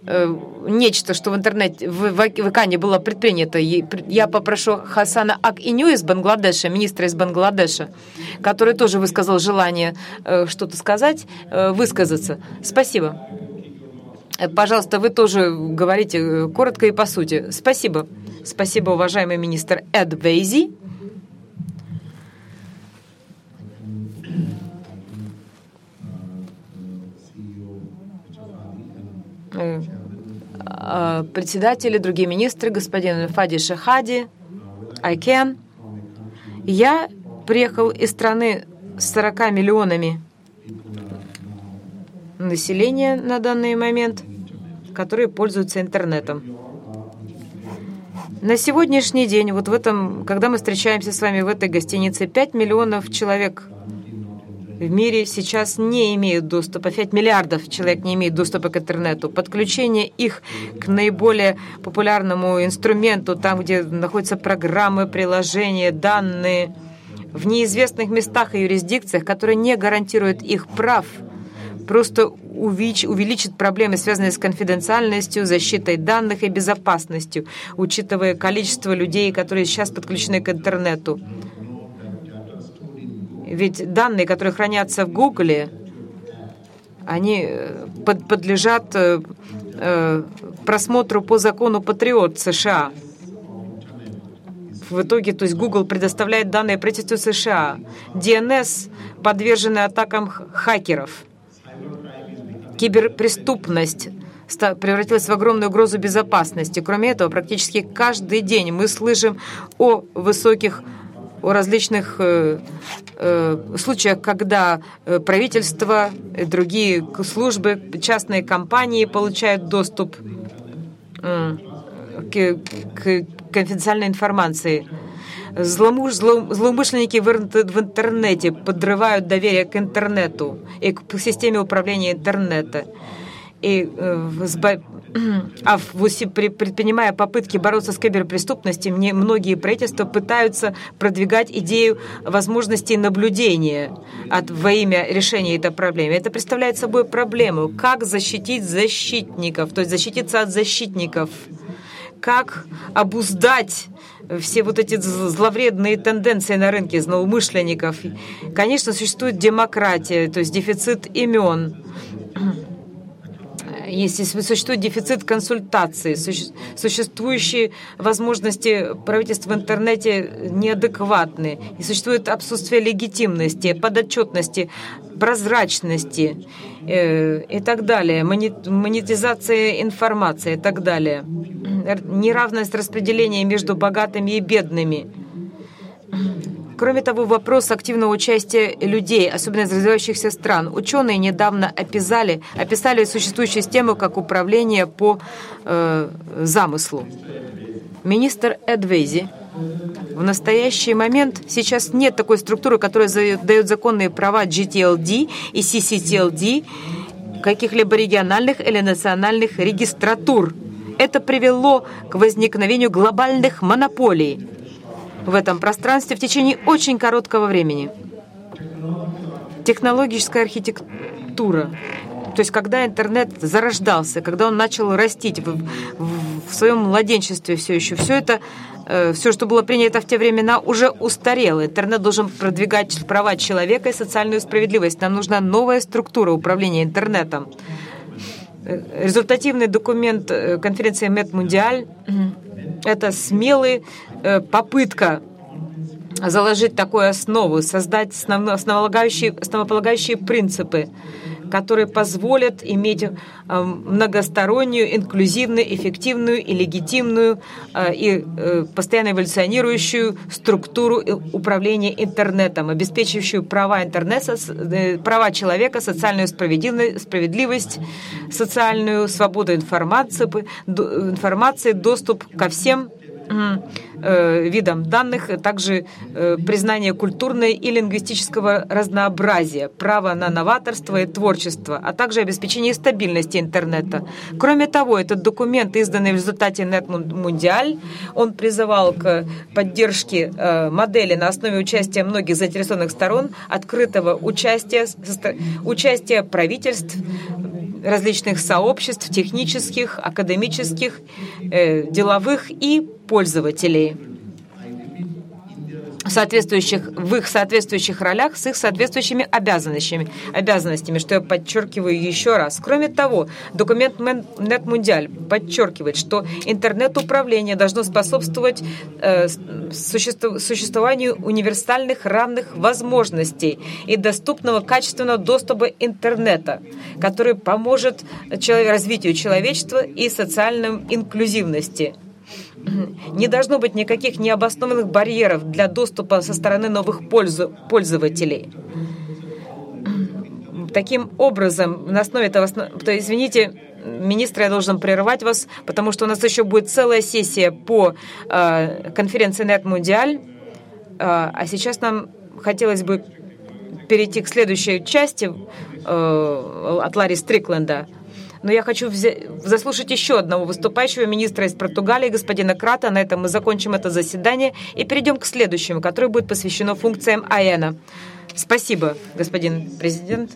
нечто, что в интернете, в ИКАНе было предпринято. Я попрошу Хасана Ак-Иню из Бангладеша, министра из Бангладеша, который тоже высказал желание что-то сказать, высказаться. Спасибо. Пожалуйста, вы тоже говорите коротко и по сути. Спасибо. Спасибо, уважаемый министр Эд Вейзи. Председатели, другие министры, господин Фади Шахади, Айкен. Я приехал из страны с 40 миллионами населения на данный момент, которые пользуются интернетом. На сегодняшний день, вот в этом, когда мы встречаемся с вами в этой гостинице, 5 миллионов человек в мире сейчас не имеют доступа, 5 миллиардов человек не имеют доступа к интернету. Подключение их к наиболее популярному инструменту, там, где находятся программы, приложения, данные, в неизвестных местах и юрисдикциях, которые не гарантируют их прав, просто увеличит проблемы, связанные с конфиденциальностью, защитой данных и безопасностью, учитывая количество людей, которые сейчас подключены к интернету. Ведь данные, которые хранятся в Гугле, они подлежат просмотру по закону Патриот США. В итоге, то есть Google предоставляет данные правительству США. DNS подвержены атакам хакеров. Киберпреступность превратилась в огромную угрозу безопасности. Кроме этого, практически каждый день мы слышим о различных случаях, когда правительство, другие службы, частные компании получают доступ к конфиденциальной информации. Злоумышленники в интернете подрывают доверие к интернету и к системе управления интернета. Предпринимая попытки бороться с киберпреступностью, многие правительства пытаются продвигать идею возможностей наблюдения во имя решения этой проблемы. Это представляет собой проблему, как защитить защитников, то есть защититься от защитников, как обуздать все вот эти зловредные тенденции на рынке злоумышленников. Конечно, существует демократия, то есть дефицит имен. Если существует дефицит консультаций, существующие возможности правительства в интернете неадекватны, и существует отсутствие легитимности, подотчетности, прозрачности и так далее, монетизация информации и так далее, неравность распределения между богатыми и бедными. Кроме того, вопрос активного участия людей, особенно из развивающихся стран. Ученые недавно описали существующую систему как управление по замыслу. Министр Эдвейзи. В настоящий момент сейчас нет такой структуры, которая дает законные права GTLD и CCTLD, каких-либо региональных или национальных регистратур. Это привело к возникновению глобальных монополий в этом пространстве в течение очень короткого времени. Технологическая архитектура, то есть когда интернет зарождался, когда он начал расти в своем младенчестве все еще, все, что было принято в те времена, уже устарело. Интернет должен продвигать права человека и социальную справедливость. Нам нужна новая структура управления интернетом. Результативный документ конференции Мет-Мундиаль — это смелая попытка заложить такую основу, создать основополагающие принципы, которые позволят иметь многостороннюю, инклюзивную, эффективную и легитимную и постоянно эволюционирующую структуру управления интернетом, обеспечивающую права интернета, права человека, социальную справедливость, социальную свободу информации, доступ ко всем видам данных, также признание культурного и лингвистического разнообразия, право на новаторство и творчество, а также обеспечение стабильности интернета. Кроме того, этот документ, изданный в результате Нет-Мундиаль, он призывал к поддержке модели на основе участия многих заинтересованных сторон, открытого участия правительств, различных сообществ, технических, академических, деловых и пользователей, в их соответствующих ролях с их соответствующими обязанностями, что я подчеркиваю еще раз. Кроме того, документ Нет-Мундиаль подчеркивает, что интернет-управление должно способствовать существованию универсальных равных возможностей и доступного качественного доступа интернета, который поможет развитию человечества и социальной инклюзивности. Не должно быть никаких необоснованных барьеров для доступа со стороны новых пользователей. Таким образом, на основе этого... Извините, министр, я должен прерывать вас, потому что у нас еще будет целая сессия по конференции Нет-Мундиаль. А сейчас нам хотелось бы перейти к следующей части от Ларри Стрикленда. Но я хочу заслушать еще одного выступающего министра из Португалии, господина Крата. На этом мы закончим это заседание и перейдем к следующему, которое будет посвящено функциям АЭНа. Спасибо, господин президент.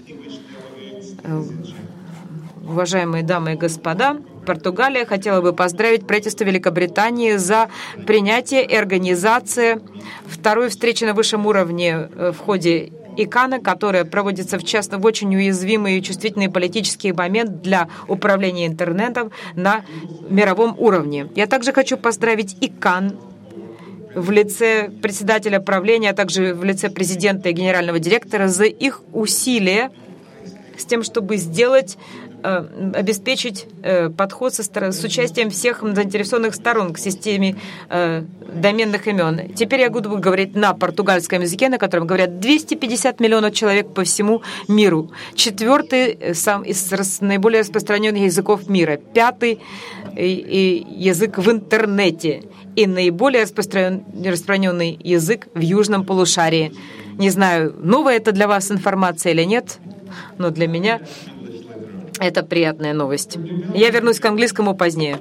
Уважаемые дамы и господа, Португалия хотела бы поздравить правительство Великобритании за принятие и организацию второй встречи на высшем уровне в ходе ИКАНа, которая проводится в очень уязвимый и чувствительный политический момент для управления интернетом на мировом уровне. Я также хочу поздравить ИКАН в лице председателя правления, а также в лице президента и генерального директора за их усилия с тем, чтобы обеспечить подход с участием всех заинтересованных сторон к системе доменных имен. Теперь я буду говорить на португальском языке, на котором говорят 250 миллионов человек по всему миру. 4-й из наиболее распространенных языков мира. 5-й язык в интернете. И наиболее распространенный язык в южном полушарии. Не знаю, новая это для вас информация или нет, но для меня это приятная новость. Я вернусь к английскому позднее.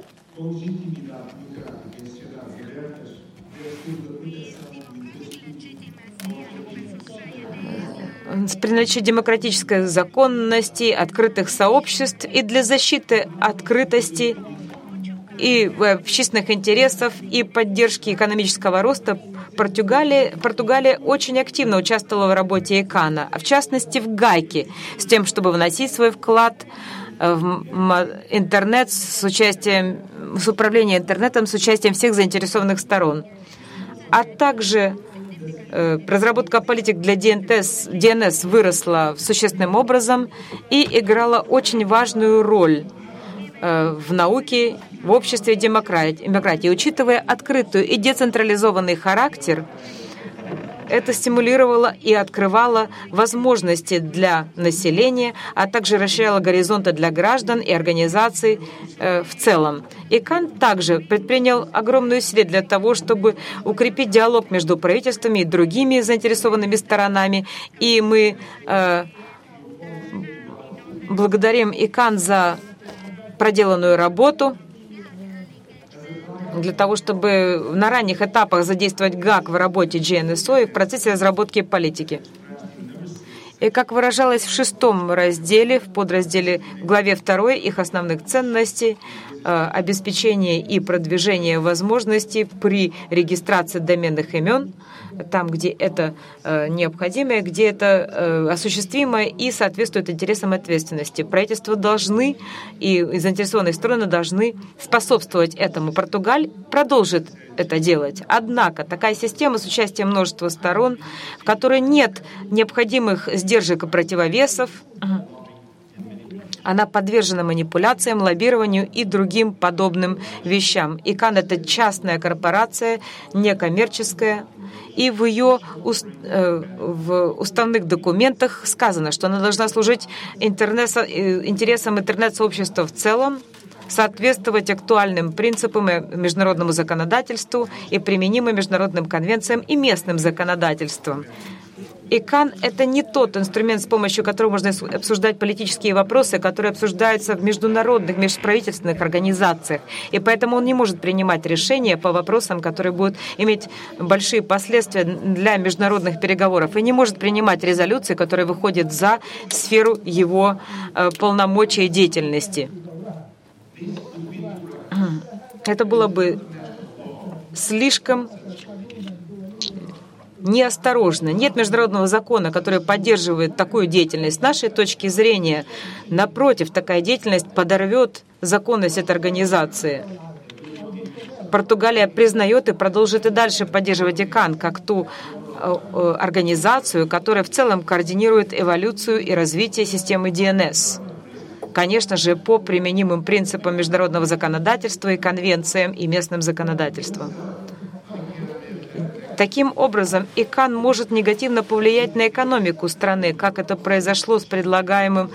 При наличии демократической законности, открытых сообществ и для защиты открытости и общественных интересов, и поддержки экономического роста Португалия очень активно участвовала в работе ИКАНа, в частности в Гайке, с тем, чтобы вносить свой вклад в интернет с управлением интернетом с участием всех заинтересованных сторон, а также разработка политик для DNS выросла существенным образом и играла очень важную роль в науке, в обществе и демократии. Учитывая открытую и децентрализованный характер, это стимулировало и открывало возможности для населения, а также расширяло горизонты для граждан и организаций в целом. ИКАН также предпринял огромные усилия для того, чтобы укрепить диалог между правительствами и другими заинтересованными сторонами. И мы благодарим ИКАН за проделанную работу для того, чтобы на ранних этапах задействовать ГАК в работе GNSO и в процессе разработки политики. И как выражалось в 6-м разделе, в подразделе в главе 2 их основных ценностей, обеспечение и продвижение возможностей при регистрации доменных имен, там, где это необходимо, где это осуществимо и соответствует интересам ответственности. Правительства должны и заинтересованные стороны должны способствовать этому. Португалия продолжит это делать. Однако такая система с участием множества сторон, в которой нет необходимых сдержек и противовесов, она подвержена манипуляциям, лоббированию и другим подобным вещам. ИКАН – это частная корпорация, некоммерческая, и в ее в уставных документах сказано, что она должна служить интересам интернет-сообщества в целом, соответствовать актуальным принципам и международному законодательству и применимым международным конвенциям и местным законодательствам. ИКАН – это не тот инструмент, с помощью которого можно обсуждать политические вопросы, которые обсуждаются в международных, межправительственных организациях. И поэтому он не может принимать решения по вопросам, которые будут иметь большие последствия для международных переговоров. И не может принимать резолюции, которые выходят за сферу его полномочий и деятельности. Это было бы слишком неосторожно. Нет международного закона, который поддерживает такую деятельность. С нашей точки зрения, напротив, такая деятельность подорвет законность этой организации. Португалия признает и продолжит и дальше поддерживать ИКАН как ту организацию, которая в целом координирует эволюцию и развитие системы DNS. Конечно же, по применимым принципам международного законодательства и конвенциям и местным законодательствам. Таким образом, ИКАН может негативно повлиять на экономику страны, как это произошло с предлагаемым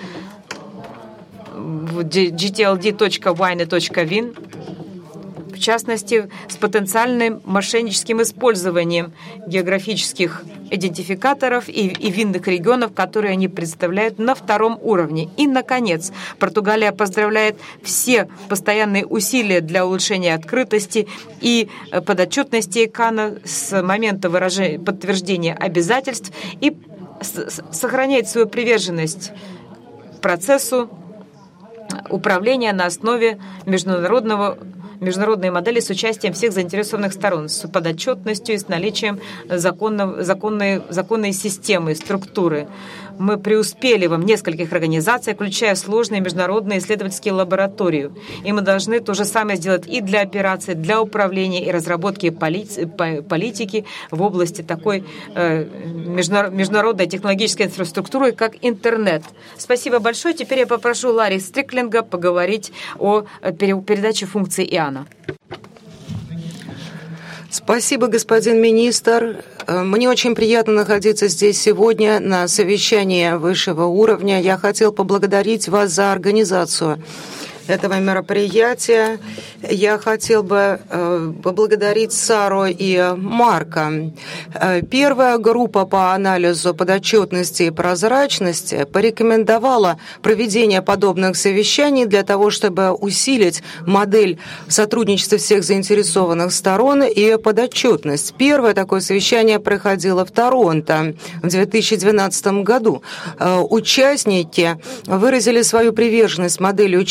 GTLD.wine.win, в частности, с потенциальным мошенническим использованием географических идентификаторов и винных регионов, которые они представляют на 2-м уровне. И, наконец, Португалия поздравляет все постоянные усилия для улучшения открытости и подотчетности ИКАНа с момента подтверждения обязательств и сохраняет свою приверженность процессу управления на основе международной модели с участием всех заинтересованных сторон, с подотчетностью и с наличием законной системы, структуры. Мы преуспели в нескольких организациях, включая сложные международные исследовательские лаборатории. И мы должны то же самое сделать и для операций, для управления и разработки политики в области такой международной технологической инфраструктуры, как интернет. Спасибо большое. Теперь я попрошу Ларри Стриклинга поговорить о передаче функций ИАНа. Спасибо, господин министр. Мне очень приятно находиться здесь сегодня на совещании высшего уровня. Я хотел поблагодарить вас за организацию этого мероприятия. Я хотел бы поблагодарить Сару и Марка. Первая группа по анализу подотчетности и прозрачности порекомендовала проведение подобных совещаний для того, чтобы усилить модель сотрудничества всех заинтересованных сторон и подотчетность. Первое такое совещание проходило в Торонто в 2012 году. Участники выразили свою приверженность модели участия всех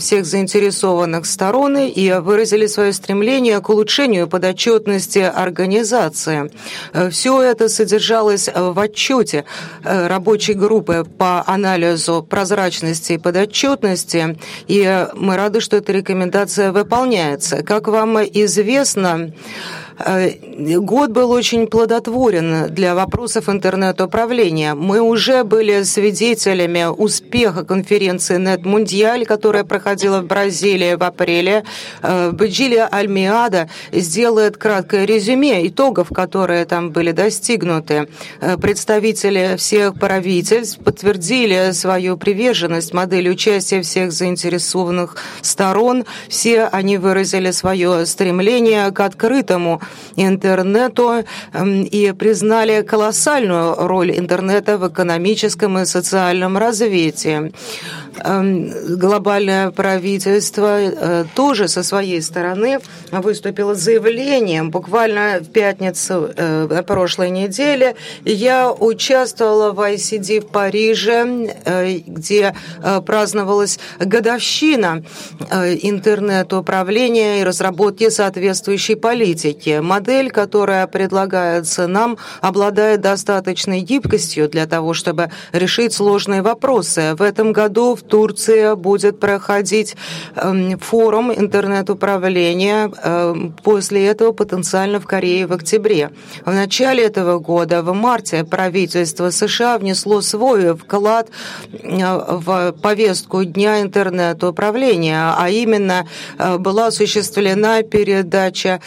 всех заинтересованных сторон и выразили свое стремление к улучшению подотчетности организации. Все это содержалось в отчете рабочей группы по анализу прозрачности и подотчетности, и мы рады, что эта рекомендация выполняется. Как вам известно, год был очень плодотворен для вопросов интернет-управления. Мы уже были свидетелями успеха конференции «Нет-Мундиаль», которая проходила в Бразилии в апреле. Баджилия Альмиада сделает краткое резюме итогов, которые там были достигнуты. Представители всех правительств подтвердили свою приверженность модели участия всех заинтересованных сторон. Все они выразили свое стремление к открытому интернету и признали колоссальную роль интернета в экономическом и социальном развитии. Глобальное правительство тоже со своей стороны выступило с заявлением. Буквально в пятницу прошлой недели я участвовала в ICD в Париже, где праздновалась годовщина интернет-управления и разработки соответствующей политики. Модель, которая предлагается нам, обладает достаточной гибкостью для того, чтобы решить сложные вопросы. В этом году в Турции будет проходить форум интернет-управления, после этого потенциально в Корее в октябре. В начале этого года, в марте, правительство США внесло свой вклад в повестку Дня интернет-управления, а именно была осуществлена передача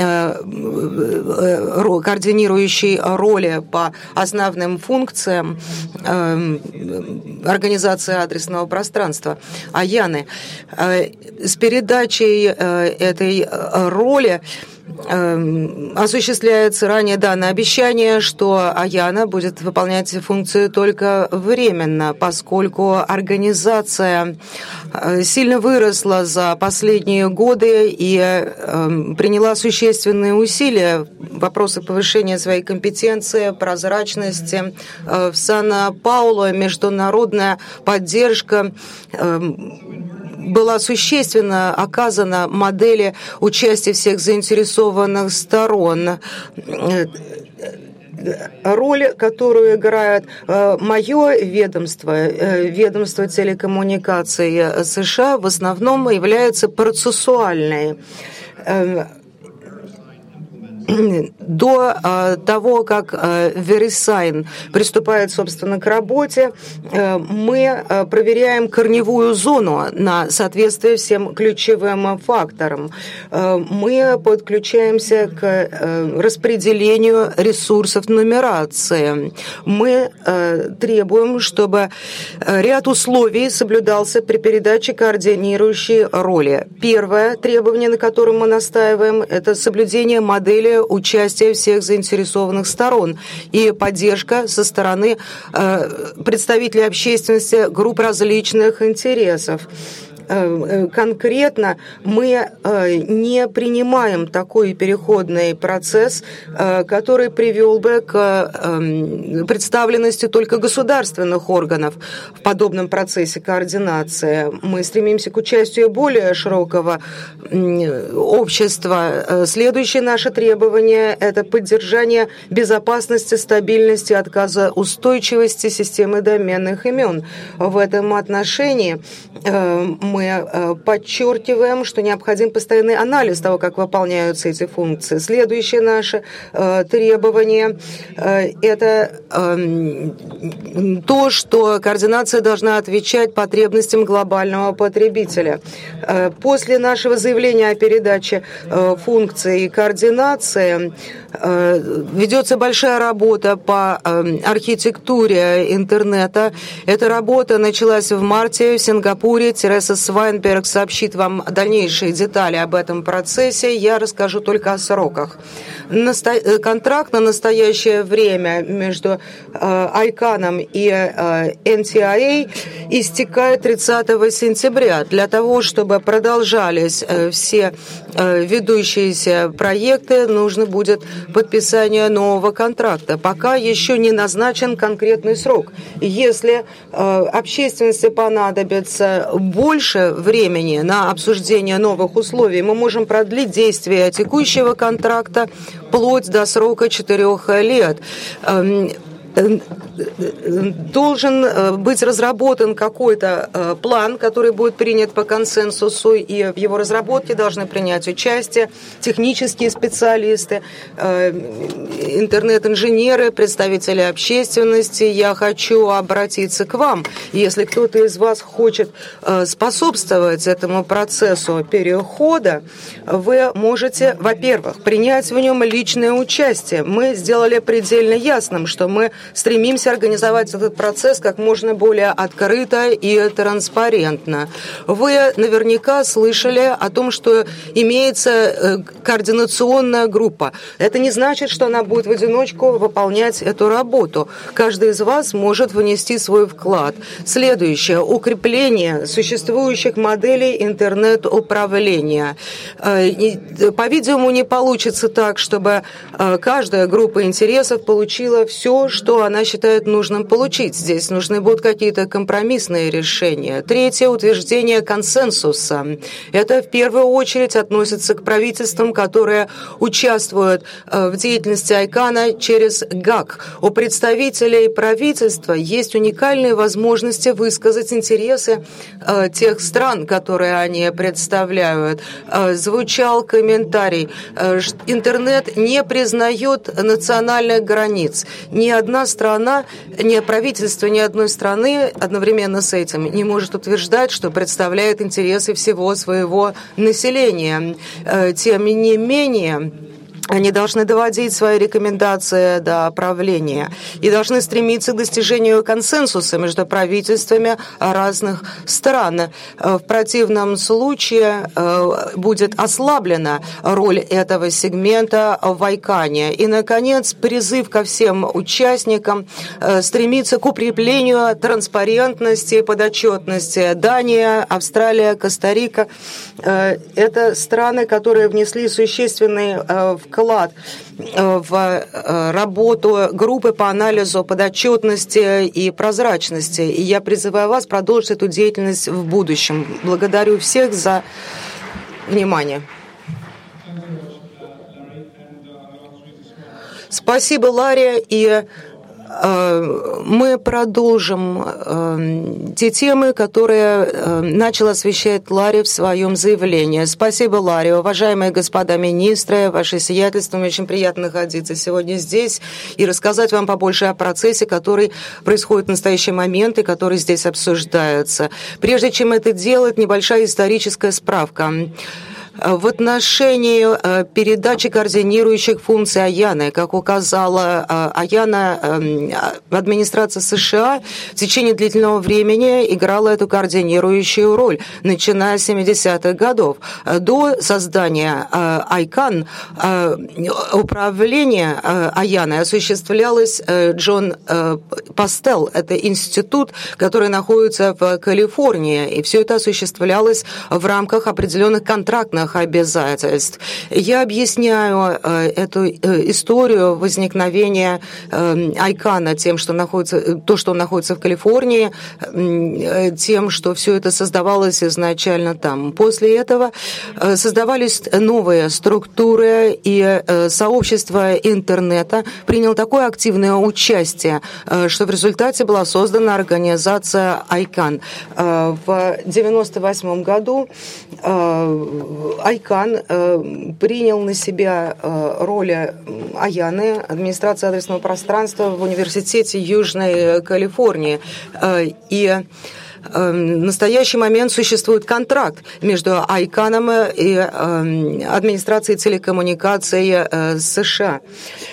координирующей роли по основным функциям организации адресного пространства АЯНы. С передачей этой роли осуществляется ранее данное обещание, что АЯНа будет выполнять функцию только временно, поскольку организация сильно выросла за последние годы и приняла существенные усилия в вопросах повышения своей компетенции, прозрачности. В Сан-Паулу международная поддержка была существенно оказана модели участия всех заинтересованных сторон. Роль, которую играет мое ведомство, ведомство телекоммуникаций США, в основном является процессуальной. До того, как VeriSign приступает, собственно, к работе, мы проверяем корневую зону на соответствие всем ключевым факторам. Мы подключаемся к распределению ресурсов нумерации. Мы требуем, чтобы ряд условий соблюдался при передаче координирующей роли. Первое требование, на котором мы настаиваем, это соблюдение модели участия всех заинтересованных сторон и поддержка со стороны представителей общественности, групп различных интересов. Конкретно мы не принимаем такой переходный процесс, который привел бы к представленности только государственных органов в подобном процессе координации. Мы стремимся к участию более широкого общества. Следующее наше требование – это поддержание безопасности, стабильности, отказоустойчивости системы доменных имен. В этом отношении мы подчеркиваем, что необходим постоянный анализ того, как выполняются эти функции. Следующее наше требование – это то, что координация должна отвечать потребностям глобального потребителя. После нашего заявления о передаче функций координации ведется большая работа по архитектуре интернета. Эта работа началась в марте в Сингапуре. Тереса Свайнберг сообщит вам дальнейшие детали об этом процессе. Я расскажу только о сроках. Контракт на настоящее время между ICANN и NTIA истекает 30 сентября. Для того, чтобы продолжались все ведущиеся проекты, нужно будет подписание нового контракта. Пока еще не назначен конкретный срок. Если общественности понадобится больше больше времени на обсуждение новых условий, мы можем продлить действие текущего контракта вплоть до срока 4 лет. Должен быть разработан какой-то план, который будет принят по консенсусу, и в его разработке должны принять участие технические специалисты, интернет-инженеры, представители общественности. Я хочу обратиться к вам. Если кто-то из вас хочет способствовать этому процессу перехода, вы можете, во-первых, принять в нем личное участие. Мы сделали предельно ясным, что мы стремимся организовать этот процесс как можно более открыто и транспарентно. Вы наверняка слышали о том, что имеется координационная группа. Это не значит, что она будет в одиночку выполнять эту работу. Каждый из вас может внести свой вклад. Следующее. Укрепление существующих моделей интернет-управления. По-видимому, не получится так, чтобы каждая группа интересов получила все, что она считает нужным получить. Здесь нужны будут какие-то компромиссные решения. Третье – утверждение консенсуса. Это в первую очередь относится к правительствам, которые участвуют в деятельности ICANN через ГАК. У представителей правительства есть уникальные возможности высказать интересы тех стран, которые они представляют. Звучал комментарий: интернет не признает национальных границ. Ни одна страна, ни правительство ни одной страны одновременно с этим не может утверждать, что представляет интересы всего своего населения. Тем не менее, они должны доводить свои рекомендации до правления и должны стремиться к достижению консенсуса между правительствами разных стран. В противном случае будет ослаблена роль этого сегмента в ICANN. И, наконец, призыв ко всем участникам стремиться к укреплению транспарентности и подотчетности. Дания, Австралия, Коста-Рика – это страны, которые внесли существенный вклад в работу группы по анализу подотчетности и прозрачности. И я призываю вас продолжить эту деятельность в будущем. Благодарю всех за внимание. Спасибо, Ларри, и мы продолжим те темы, которые начал освещать Ларри в своем заявлении. Спасибо, Ларри. Уважаемые господа министры, ваше сиятельство, мне очень приятно находиться сегодня здесь и рассказать вам побольше о процессе, который происходит в настоящий момент и который здесь обсуждается. Прежде чем это делать, небольшая историческая справка. В отношении передачи координирующих функций ICANN, как указала ICANN, администрация США в течение длительного времени играла эту координирующую роль, начиная с 70-х годов. До создания ICANN управление ICANN осуществлялось Джон Пастел. Это институт, который находится в Калифорнии, и все это осуществлялось в рамках определенных контрактных обязательств. Я объясняю эту историю возникновения ICANN тем, что он находится в Калифорнии, тем, что все это создавалось изначально там. После этого создавались новые структуры, и сообщество интернета приняло такое активное участие, что в результате была создана организация ICANN. В 1998 году ICANN принял на себя роль IANA, администрации адресного пространства в Университете Южной Калифорнии. И в настоящий момент существует контракт между ICANN и администрацией телекоммуникаций США.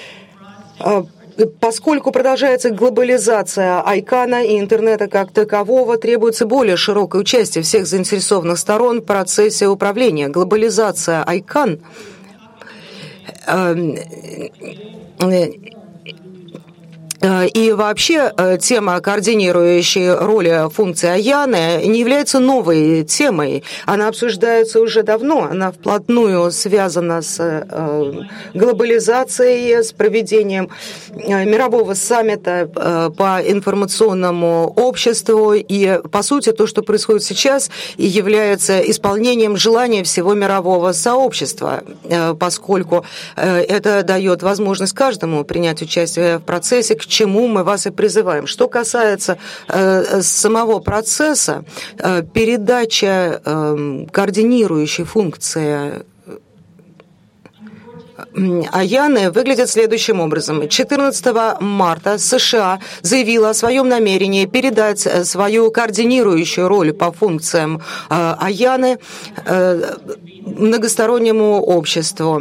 Поскольку продолжается глобализация ICANN и интернета как такового, требуется более широкое участие всех заинтересованных сторон в процессе управления. Глобализация ICANN И вообще тема координирующей роли функции Аяны не является новой темой. Она обсуждается уже давно. Она вплотную связана с глобализацией, с проведением мирового саммита по информационному обществу. И, по сути, то, что происходит сейчас, является исполнением желания всего мирового сообщества, поскольку это дает возможность каждому принять участие в процессе, к чему мы вас и призываем. Что касается самого процесса, передача координирующей функции Аяны выглядит следующим образом. 14 марта США заявила о своем намерении передать свою координирующую роль по функциям Аяны многостороннему обществу.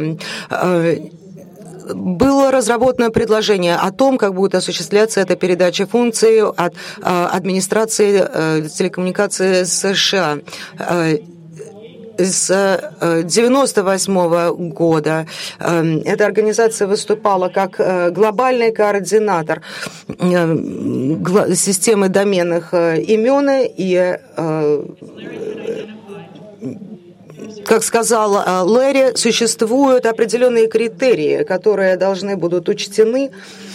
Было разработано предложение о том, как будет осуществляться эта передача функций от администрации телекоммуникаций США. С 1998 года эта организация выступала как глобальный координатор системы доменных имен и как сказал Лэри, существуют определенные критерии, которые должны будут учтены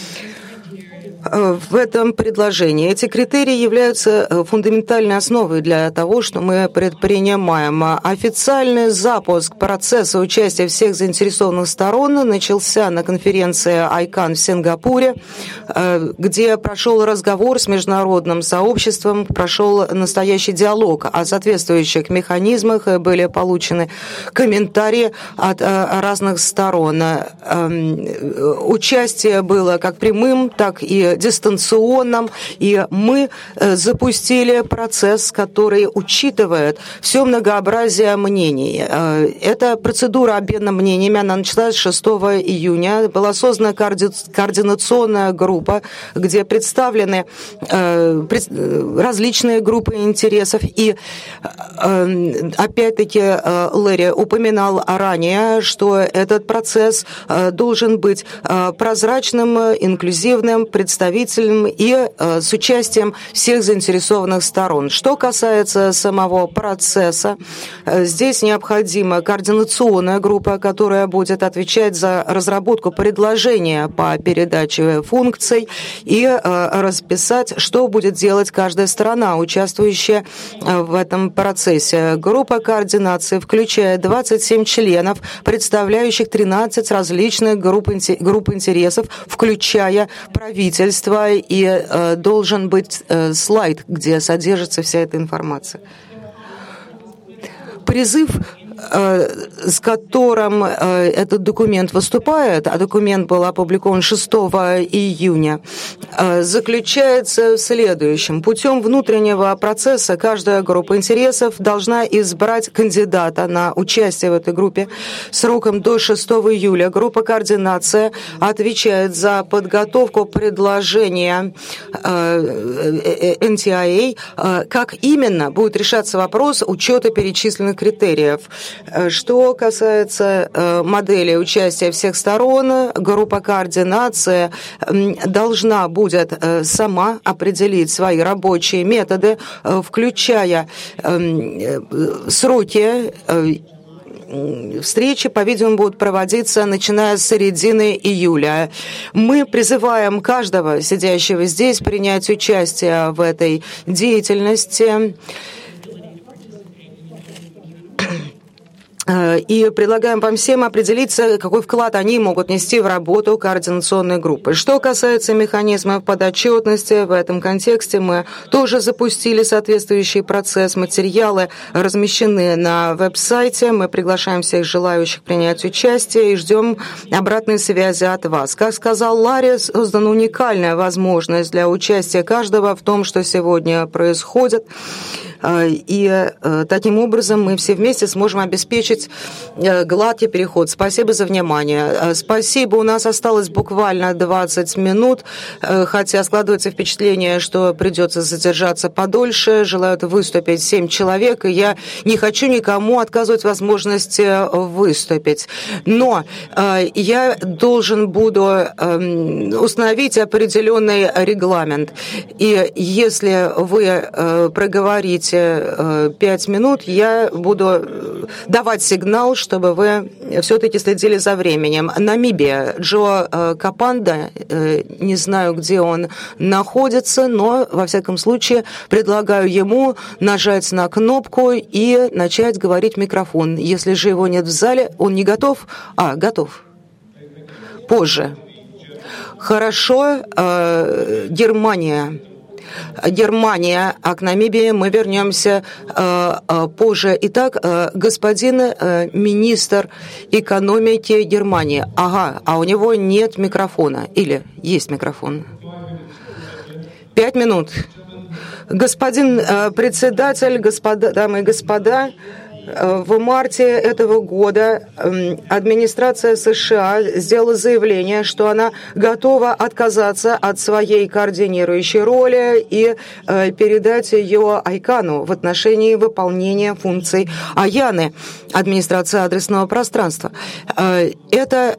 в этом предложении. Эти критерии являются фундаментальной основой для того, что мы предпринимаем. Официальный запуск процесса участия всех заинтересованных сторон начался на конференции ICANN в Сингапуре, где прошел разговор с международным сообществом, прошел настоящий диалог о соответствующих механизмах, были получены комментарии от разных сторон. Участие было как прямым, так и дистанционном, и мы запустили процесс, который учитывает все многообразие мнений. Эта процедура обмена мнениями, она началась 6 июня, была создана координационная группа, где представлены различные группы интересов, и опять-таки Лэри упоминал ранее, что этот процесс должен быть прозрачным, инклюзивным, представительным и с участием всех заинтересованных сторон. Что касается самого процесса, здесь необходима координационная группа, которая будет отвечать за разработку предложения по передаче функций и расписать, что будет делать каждая сторона, участвующая в этом процессе. Группа координации включает 27 членов, представляющих 13 различных групп интересов, включая правительство, и должен быть слайд, где содержится вся эта информация. Призыв, с которым этот документ выступает, а документ был опубликован 6 июня, заключается в следующем. Путем внутреннего процесса каждая группа интересов должна избрать кандидата на участие в этой группе сроком до 6 июля. Группа координации отвечает за подготовку предложения NTIA, как именно будет решаться вопрос учета перечисленных критериев. Что касается модели участия всех сторон, группа координации должна будет сама определить свои рабочие методы, включая сроки. Встречи, по-видимому, будут проводиться, начиная с середины июля. Мы призываем каждого сидящего здесь принять участие в этой деятельности. И предлагаем вам всем определиться, какой вклад они могут нести в работу координационной группы. Что касается механизмов подотчетности, в этом контексте мы тоже запустили соответствующий процесс. Материалы размещены на веб-сайте. Мы приглашаем всех желающих принять участие и ждем обратной связи от вас. Как сказал Ларри, создана уникальная возможность для участия каждого в том, что сегодня происходит. И таким образом мы все вместе сможем обеспечить гладкий переход. Спасибо за внимание. Спасибо. У нас осталось буквально 20 минут, хотя складывается впечатление, что придется задержаться подольше. Желают выступить 7 человек, и я не хочу никому отказывать в возможности выступить. Но я должен буду установить определенный регламент. И если вы проговорите 5 минут, я буду давать сигнал, чтобы вы все-таки следили за временем. Намибия. Джо Капанда, не знаю, где он находится, но, во всяком случае, предлагаю ему нажать на кнопку и начать говорить в микрофон. Если же его нет в зале, он не готов? Готов. Позже. Хорошо. Германия, а к Намибии мы вернемся позже. Итак, господин министр экономики Германии. А у него нет микрофона. Или есть микрофон? 5 минут. Господин председатель, дамы и господа, в марте этого года администрация США сделала заявление, что она готова отказаться от своей координирующей роли и передать ее ICANN в отношении выполнения функций АЯНы, администрации адресного пространства. Это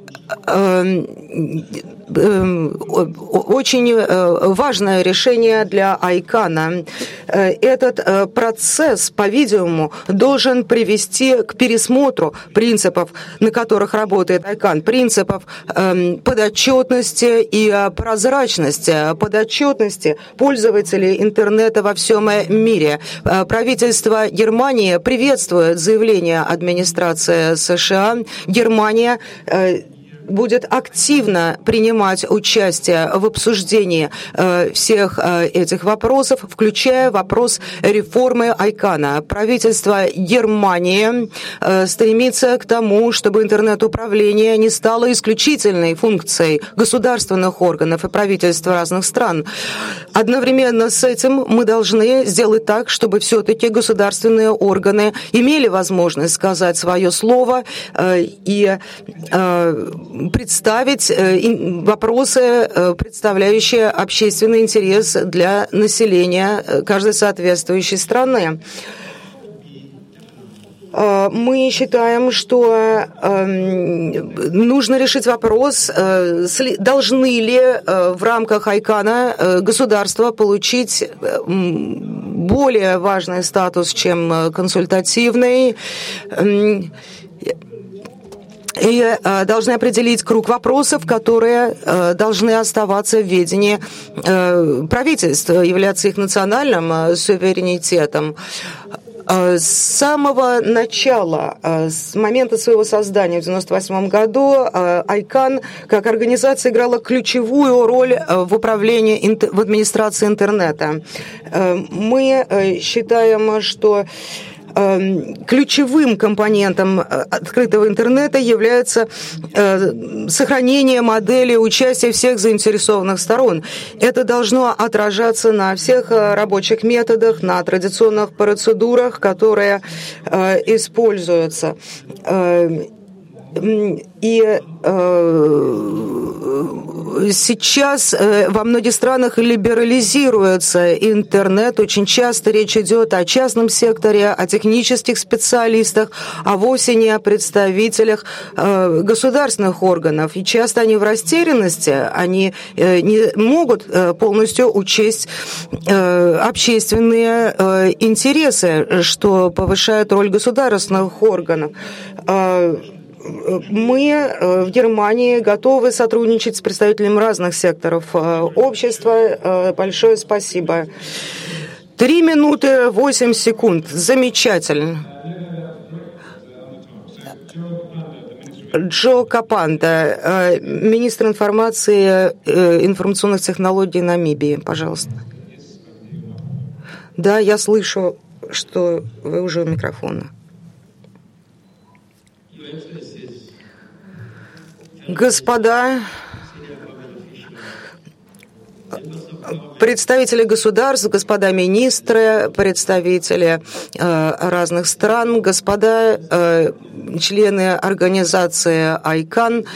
очень важное решение для ICANN. Этот процесс, по-видимому, должен привести к пересмотру принципов, на которых работает ICANN, принципов подотчетности и прозрачности, подотчетности пользователей интернета во всем мире. Правительство Германии приветствует заявление администрации США. Германия будет активно принимать участие в обсуждении всех этих вопросов, включая вопрос реформы ICANN. Правительство Германии стремится к тому, чтобы интернет-управление не стало исключительной функцией государственных органов и правительств разных стран. Одновременно с этим мы должны сделать так, чтобы все-таки государственные органы имели возможность сказать свое слово и представить вопросы, представляющие общественный интерес для населения каждой соответствующей страны. Мы считаем, что нужно решить вопрос, должны ли в рамках ICANN государства получить более важный статус, чем консультативный, и должны определить круг вопросов, которые должны оставаться в ведении правительств, являться их национальным суверенитетом. С самого начала, с момента своего создания в 1998 году, ICANN как организация играла ключевую роль в управлении, в администрации интернета. Мы считаем, что ключевым компонентом открытого интернета является сохранение модели участия всех заинтересованных сторон. Это должно отражаться на всех рабочих методах, на традиционных процедурах, которые используются. И сейчас во многих странах либерализируется интернет. Очень часто речь идет о частном секторе, о технических специалистах, а вовсе не о представителях государственных органов. И часто они в растерянности, они не могут полностью учесть общественные интересы, что повышает роль государственных органов. Мы в Германии готовы сотрудничать с представителями разных секторов общества. Большое спасибо. 3 минуты 8 секунд. Замечательно. Джо Капанда, министр информации и информационных технологий Намибии. Пожалуйста. Да, я слышу, что вы уже у микрофона. Господа, представители государств, господа министры, представители разных стран, господа члены организации ICANN,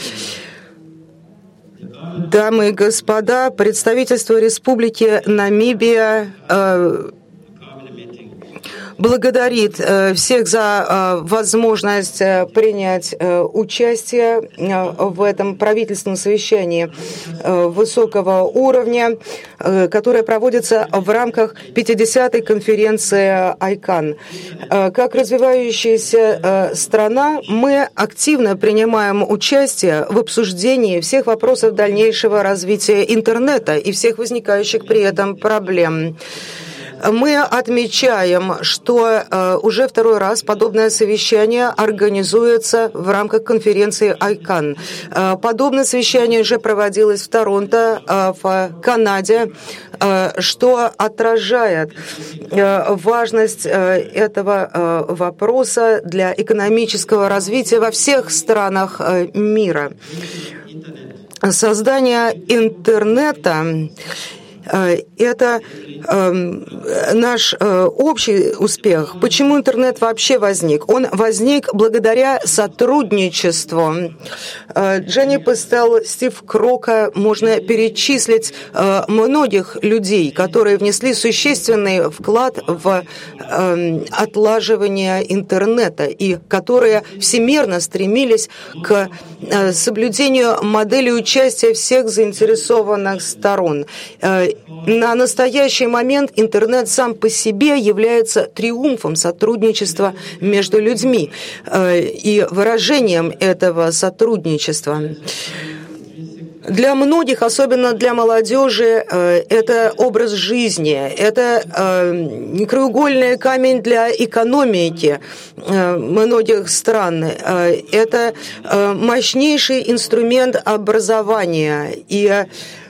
дамы и господа, представительство Республики Намибия благодарит всех за возможность принять участие в этом правительственном совещании высокого уровня, которое проводится в рамках 50-й конференции ICANN. Как развивающаяся страна, мы активно принимаем участие в обсуждении всех вопросов дальнейшего развития интернета и всех возникающих при этом проблем. Мы отмечаем, что уже второй раз подобное совещание организуется в рамках конференции ICANN. Подобное совещание уже проводилось в Торонто, в Канаде, что отражает важность этого вопроса для экономического развития во всех странах мира. Создание интернета – это наш общий успех. Почему интернет вообще возник? Он возник благодаря сотрудничеству. Дженни Пестел, Стив Крока, можно перечислить многих людей, которые внесли существенный вклад в отлаживание интернета и которые всемирно стремились к соблюдению модели участия всех заинтересованных сторон. На настоящий момент интернет сам по себе является триумфом сотрудничества между людьми и выражением этого сотрудничества. Для многих, особенно для молодежи, это образ жизни, это краеугольный камень для экономики многих стран, это мощнейший инструмент образования и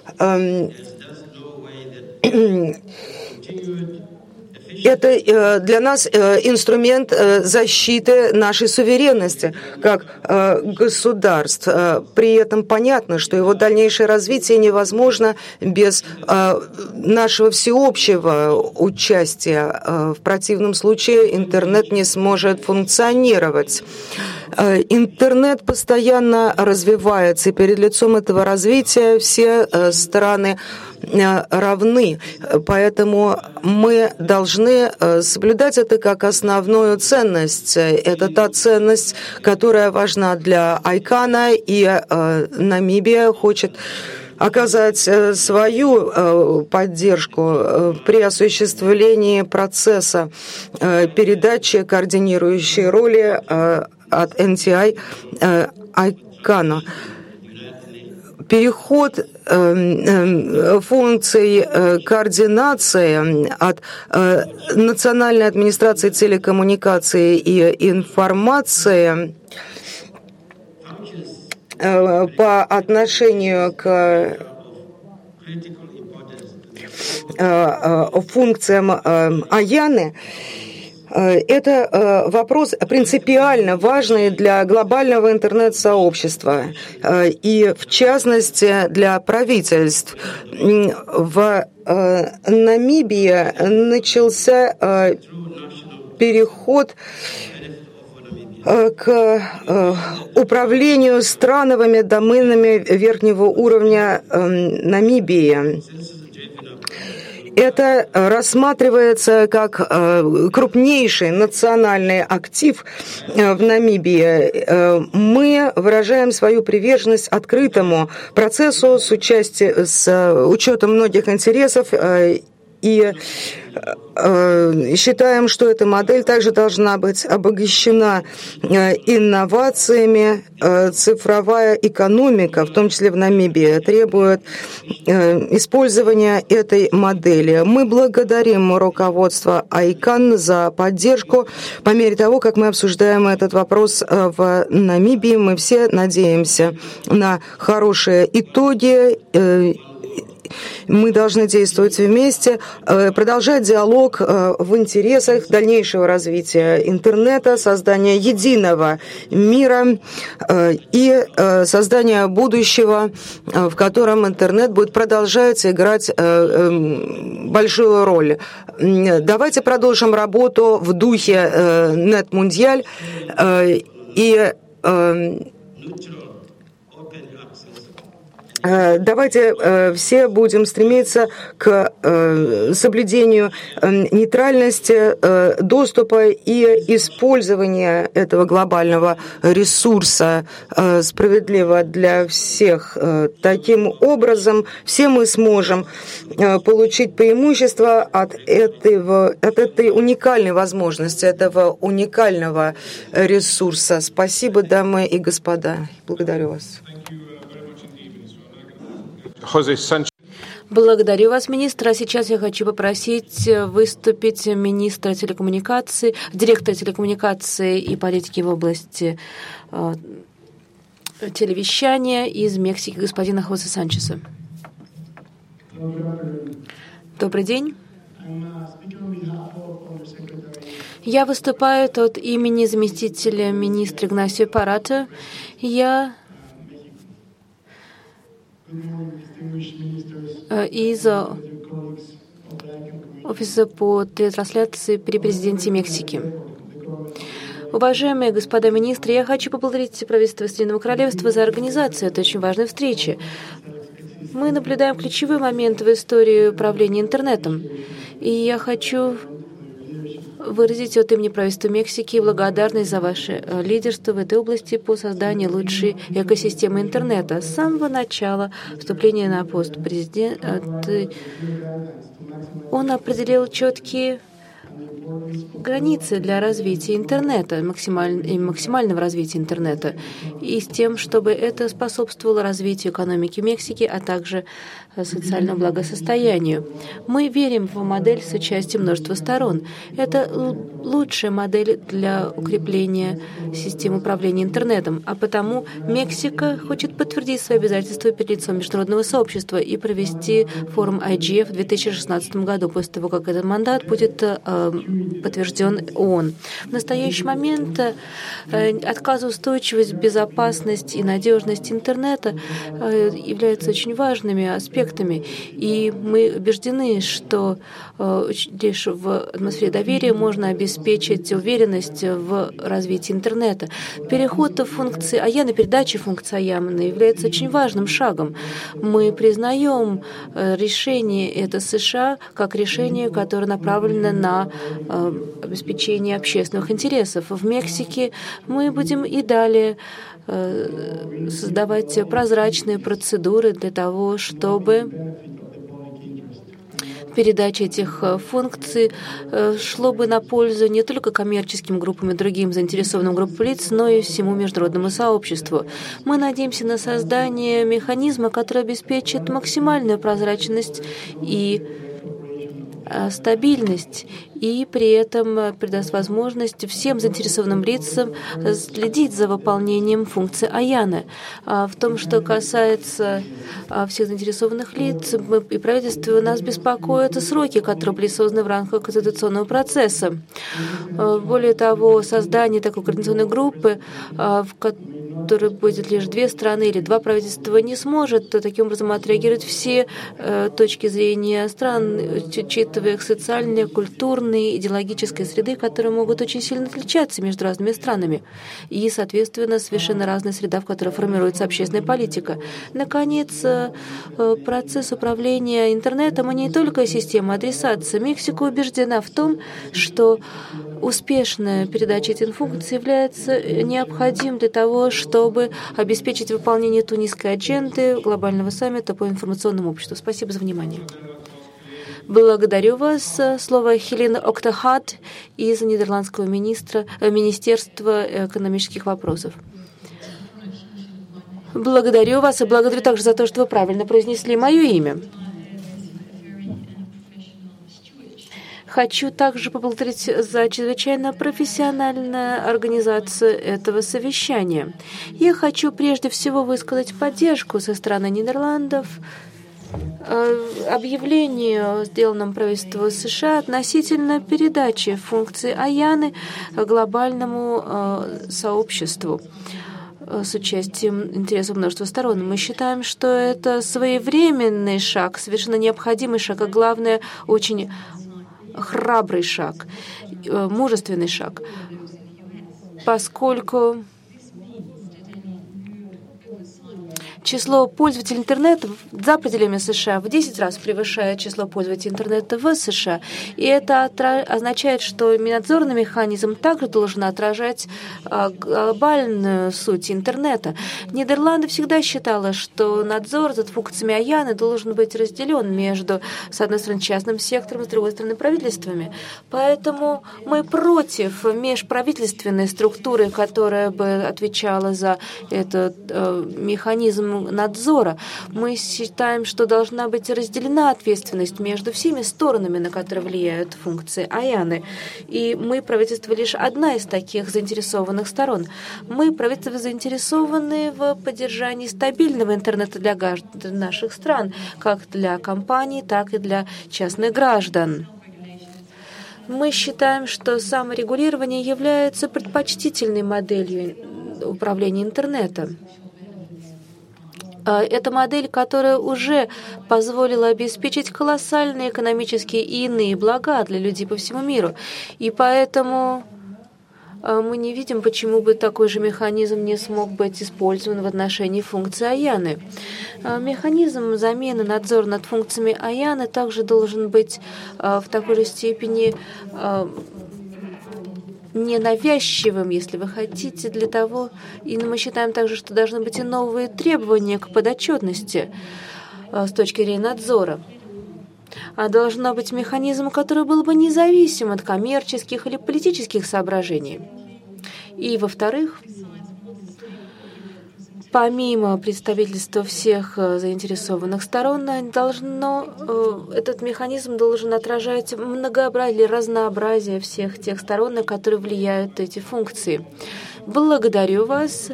это для нас инструмент защиты нашей суверенности как государств. При этом понятно, что его дальнейшее развитие невозможно без нашего всеобщего участия. В противном случае интернет не сможет функционировать. Интернет постоянно развивается, и перед лицом этого развития все страны равны, поэтому мы должны соблюдать это как основную ценность. Это та ценность, которая важна для ICANN, и Намибия хочет оказать свою поддержку при осуществлении процесса передачи координирующей роли от NTI ICANN. Переход функций координации от Национальной администрации телекоммуникации и информации по отношению к функциям АЯНы. Это вопрос принципиально важный для глобального интернет-сообщества и, в частности, для правительств. В Намибии начался переход к управлению страновыми доменами верхнего уровня Намибии. Это рассматривается как крупнейший национальный актив в Намибии. Мы выражаем свою приверженность открытому процессу с учетом многих интересов и считаем, что эта модель также должна быть обогащена инновациями. Цифровая экономика, в том числе в Намибии, требует использования этой модели. Мы благодарим руководство ICANN за поддержку. По мере того, как мы обсуждаем этот вопрос в Намибии, мы все надеемся на хорошие итоги Мы должны действовать вместе, продолжать диалог в интересах дальнейшего развития интернета, создания единого мира и создания будущего, в котором интернет будет продолжать играть большую роль. Давайте продолжим работу в духе NetMundial и давайте все будем стремиться к соблюдению нейтральности доступа и использования этого глобального ресурса справедливо для всех. Таким образом, все мы сможем получить преимущество от этой уникальной возможности, этого уникального ресурса. Спасибо, дамы и господа. Благодарю вас. Благодарю вас, министр. А сейчас я хочу попросить выступить министра телекоммуникаций, директора телекоммуникации и политики в области телевещания из Мексики, господина Хосе Санчеса. Добрый день. Я выступаю от имени заместителя министра Игнасио Парата. Я из Офиса по телетрансляции при президенте Мексики. Уважаемые господа министры, я хочу поблагодарить правительство Соединенного Королевства за организацию этой очень важной встречи. Мы наблюдаем ключевой момент в истории управления интернетом, и я хочу выразить от имени правительства Мексики благодарность за ваше лидерство в этой области по созданию лучшей экосистемы интернета. С самого начала вступления на пост президента он определил четкие границы для развития интернета, максимального развития интернета, и с тем, чтобы это способствовало развитию экономики Мексики, а также социальному благосостоянию. Мы верим в модель с участием множества сторон. Это лучшая модель для укрепления системы управления интернетом, а потому Мексика хочет подтвердить свои обязательства перед лицом международного сообщества и провести форум IGF в 2016 году, после того, как этот мандат будет подтвержден ООН. В настоящий момент отказоустойчивость, безопасность и надежность интернета являются очень важными аспектами, и мы убеждены, что лишь в атмосфере доверия можно обеспечить уверенность в развитии интернета. Переход функции АЯНа, передача функции АЯНа является очень важным шагом. Мы признаем решение это США как решение, которое направлено на обеспечение общественных интересов. В Мексике мы будем и далее создавать прозрачные процедуры для того, чтобы передача этих функций шло бы на пользу не только коммерческим группам и другим заинтересованным группам лиц, но и всему международному сообществу. Мы надеемся на создание механизма, который обеспечит максимальную прозрачность и стабильность, и при этом придаст возможность всем заинтересованным лицам следить за выполнением функции АЯНа. В том, что касается всех заинтересованных лиц и правительства, нас беспокоят сроки, которые были созданы в рамках конституционного процесса. Более того, создание такой координационной группы, в которой будет лишь две страны или два правительства, не сможет таким образом отреагировать все точки зрения стран, учитывая их социальные, культурные, идеологические среды, которые могут очень сильно отличаться между разными странами. И, соответственно, совершенно разная среда, в которой формируется общественная политика. Наконец, процесс управления интернетом, а не только система адресации. Мексика убеждена в том, что успешная передача этих функций является необходимым для того, чтобы обеспечить выполнение тунисской адженды глобального саммита по информационному обществу. Спасибо за внимание. Благодарю вас. Слово Хелена Октахат из Нидерландского Министерства экономических вопросов. Благодарю вас и благодарю также за то, что вы правильно произнесли мое имя. Хочу также поблагодарить за чрезвычайно профессиональную организацию этого совещания. Я хочу прежде всего высказать поддержку со стороны Нидерландов объявлению, сделанному правительству США относительно передачи функций АЯНы глобальному сообществу с участием интересов множества сторон. Мы считаем, что это своевременный шаг, совершенно необходимый шаг, а главное, очень храбрый шаг, мужественный шаг, поскольку число пользователей интернета за пределами США в 10 раз превышает число пользователей интернета в США. И это означает, что надзорный механизм также должен отражать глобальную суть интернета. Нидерланды всегда считала, что надзор за функциями АЯНы должен быть разделен между, с одной стороны, частным сектором, с другой стороны, правительствами. Поэтому мы против межправительственной структуры, которая бы отвечала за этот механизм надзора. Мы считаем, что должна быть разделена ответственность между всеми сторонами, на которые влияют функции АЯНы. И мы, правительство, лишь одна из таких заинтересованных сторон. Мы, правительство, заинтересованы в поддержании стабильного интернета для граждан наших стран, как для компаний, так и для частных граждан. Мы считаем, что саморегулирование является предпочтительной моделью управления интернетом. Это модель, которая уже позволила обеспечить колоссальные экономические и иные блага для людей по всему миру. И поэтому мы не видим, почему бы такой же механизм не смог быть использован в отношении функции АЯНы. Механизм замены надзора над функциями АЯНы также должен быть в такой же степени ненавязчивым, если вы хотите, для того, и мы считаем также, что должны быть и новые требования к подотчетности с точки зрения надзора. А должно быть механизм, который был бы независим от коммерческих или политических соображений. И, во-вторых, помимо представительства всех заинтересованных сторон, этот механизм должен отражать многообразие, разнообразие всех тех сторон, на которые влияют эти функции. Благодарю вас.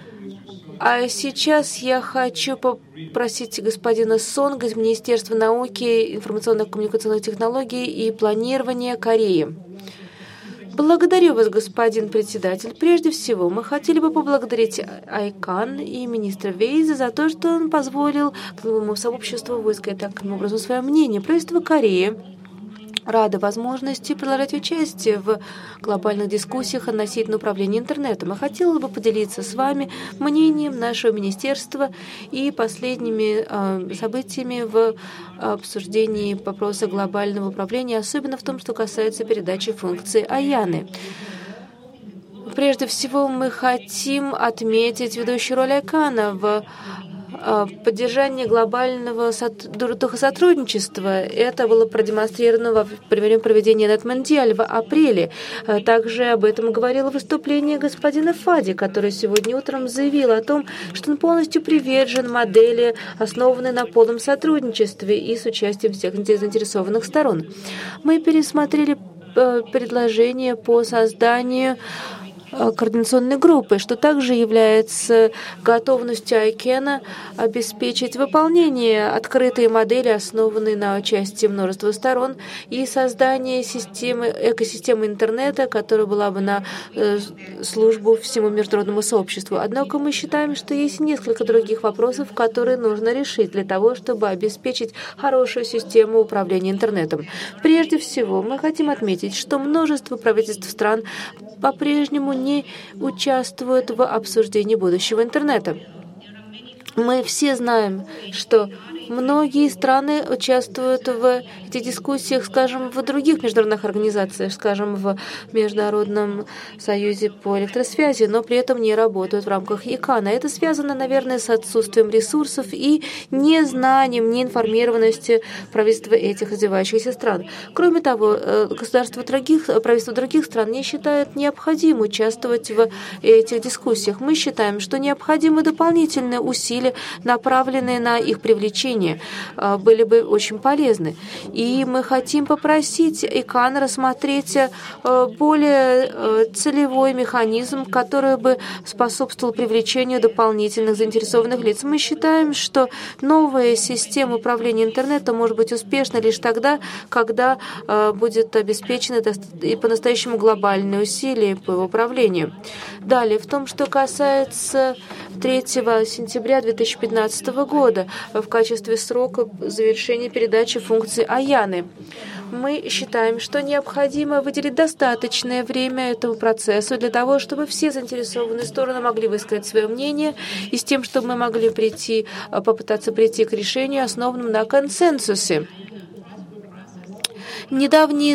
А сейчас я хочу попросить господина Сонга из Министерства науки, информационных и коммуникационных технологий и планирования Кореи. Благодарю вас, господин председатель. Прежде всего, мы хотели бы поблагодарить Айкан и министра Вейза за то, что он позволил главному сообществу высказать таким образом свое мнение. Правительство Кореи рада возможности продолжать участие в глобальных дискуссиях относительно управления интернетом. Я хотела бы поделиться с вами мнением нашего министерства и последними событиями в обсуждении вопроса глобального управления, особенно в том, что касается передачи функций АЯНы. Прежде всего, мы хотим отметить ведущую роль Айкана в поддержание глобального духа сотрудничества. Это было продемонстрировано во время проведения NetMondial в апреле. Также об этом говорило выступление господина Фади, который сегодня утром заявил о том, что он полностью привержен модели, основанной на полном сотрудничестве и с участием всех заинтересованных сторон. Мы пересмотрели предложение по созданию координационной группы, что также является готовностью Айкена обеспечить выполнение открытой модели, основанной на участии множества сторон, и создание экосистемы интернета, которая была бы на службу всему международному сообществу. Однако мы считаем, что есть несколько других вопросов, которые нужно решить для того, чтобы обеспечить хорошую систему управления интернетом. Прежде всего, мы хотим отметить, что множество правительств стран по-прежнему не участвуют в обсуждении будущего интернета. Мы все знаем, что многие страны участвуют в этих дискуссиях, скажем, в других международных организациях, скажем, в Международном союзе по электросвязи, но при этом не работают в рамках ИКАНа. Это связано, наверное, с отсутствием ресурсов и незнанием, неинформированностью правительства этих развивающихся стран. Кроме того, правительства других стран не считают необходимым участвовать в этих дискуссиях. Мы считаем, что необходимы дополнительные усилия, направленные на их привлечение управления были бы очень полезны. И мы хотим попросить ИКАН рассмотреть более целевой механизм, который бы способствовал привлечению дополнительных заинтересованных лиц. Мы считаем, что новая система управления интернетом может быть успешна лишь тогда, когда будет обеспечены и по-настоящему глобальные усилия по его управлению. Далее, в том, что касается 3 сентября 2015 года в качестве срока завершения передачи функции АЯНы. Мы считаем, что необходимо выделить достаточное время этому процессу для того, чтобы все заинтересованные стороны могли высказать свое мнение и с тем, чтобы мы могли попытаться прийти к решению, основанному на консенсусе. Недавние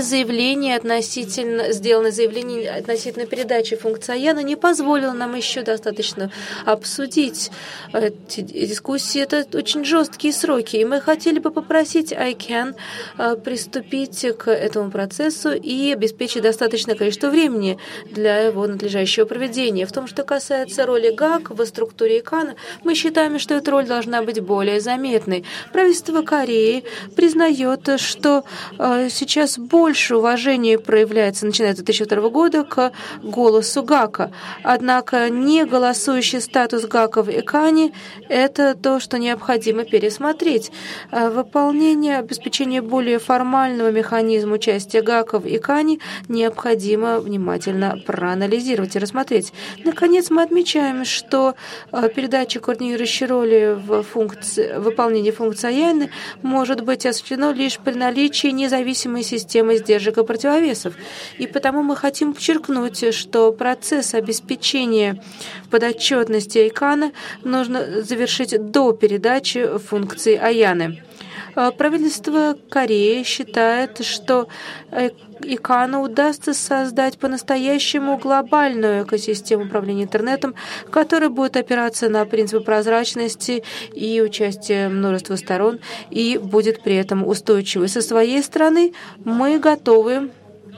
сделанные заявления относительно передачи функции АЯНы не позволило нам еще достаточно обсудить эти дискуссии. Это очень жесткие сроки, и мы хотели бы попросить ICANN приступить к этому процессу и обеспечить достаточное количество времени для его надлежащего проведения. В том, что касается роли ГАК в структуре ICANN, мы считаем, что эта роль должна быть более заметной. Правительство Кореи признает, что сейчас больше уважения проявляется, начиная с 2002 года, к голосу ГАКа. Однако не голосующий статус ГАКа в ИКАНе – это то, что необходимо пересмотреть. Выполнение, обеспечение более формального механизма участия ГАКа в ИКАНе необходимо внимательно проанализировать и рассмотреть. Наконец, мы отмечаем, что передача координирующей роли в выполнении функции АЯНы может быть осуществлена лишь при наличии независимой системы сдержек и противовесов. И потому мы хотим подчеркнуть, что процесс обеспечения подотчетности ИКАНа нужно завершить до передачи функции АЯНы. Правительство Кореи считает, что ИКАНу удастся создать по-настоящему глобальную экосистему управления интернетом, которая будет опираться на принципы прозрачности и участия множества сторон и будет при этом устойчивой. Со своей стороны мы готовы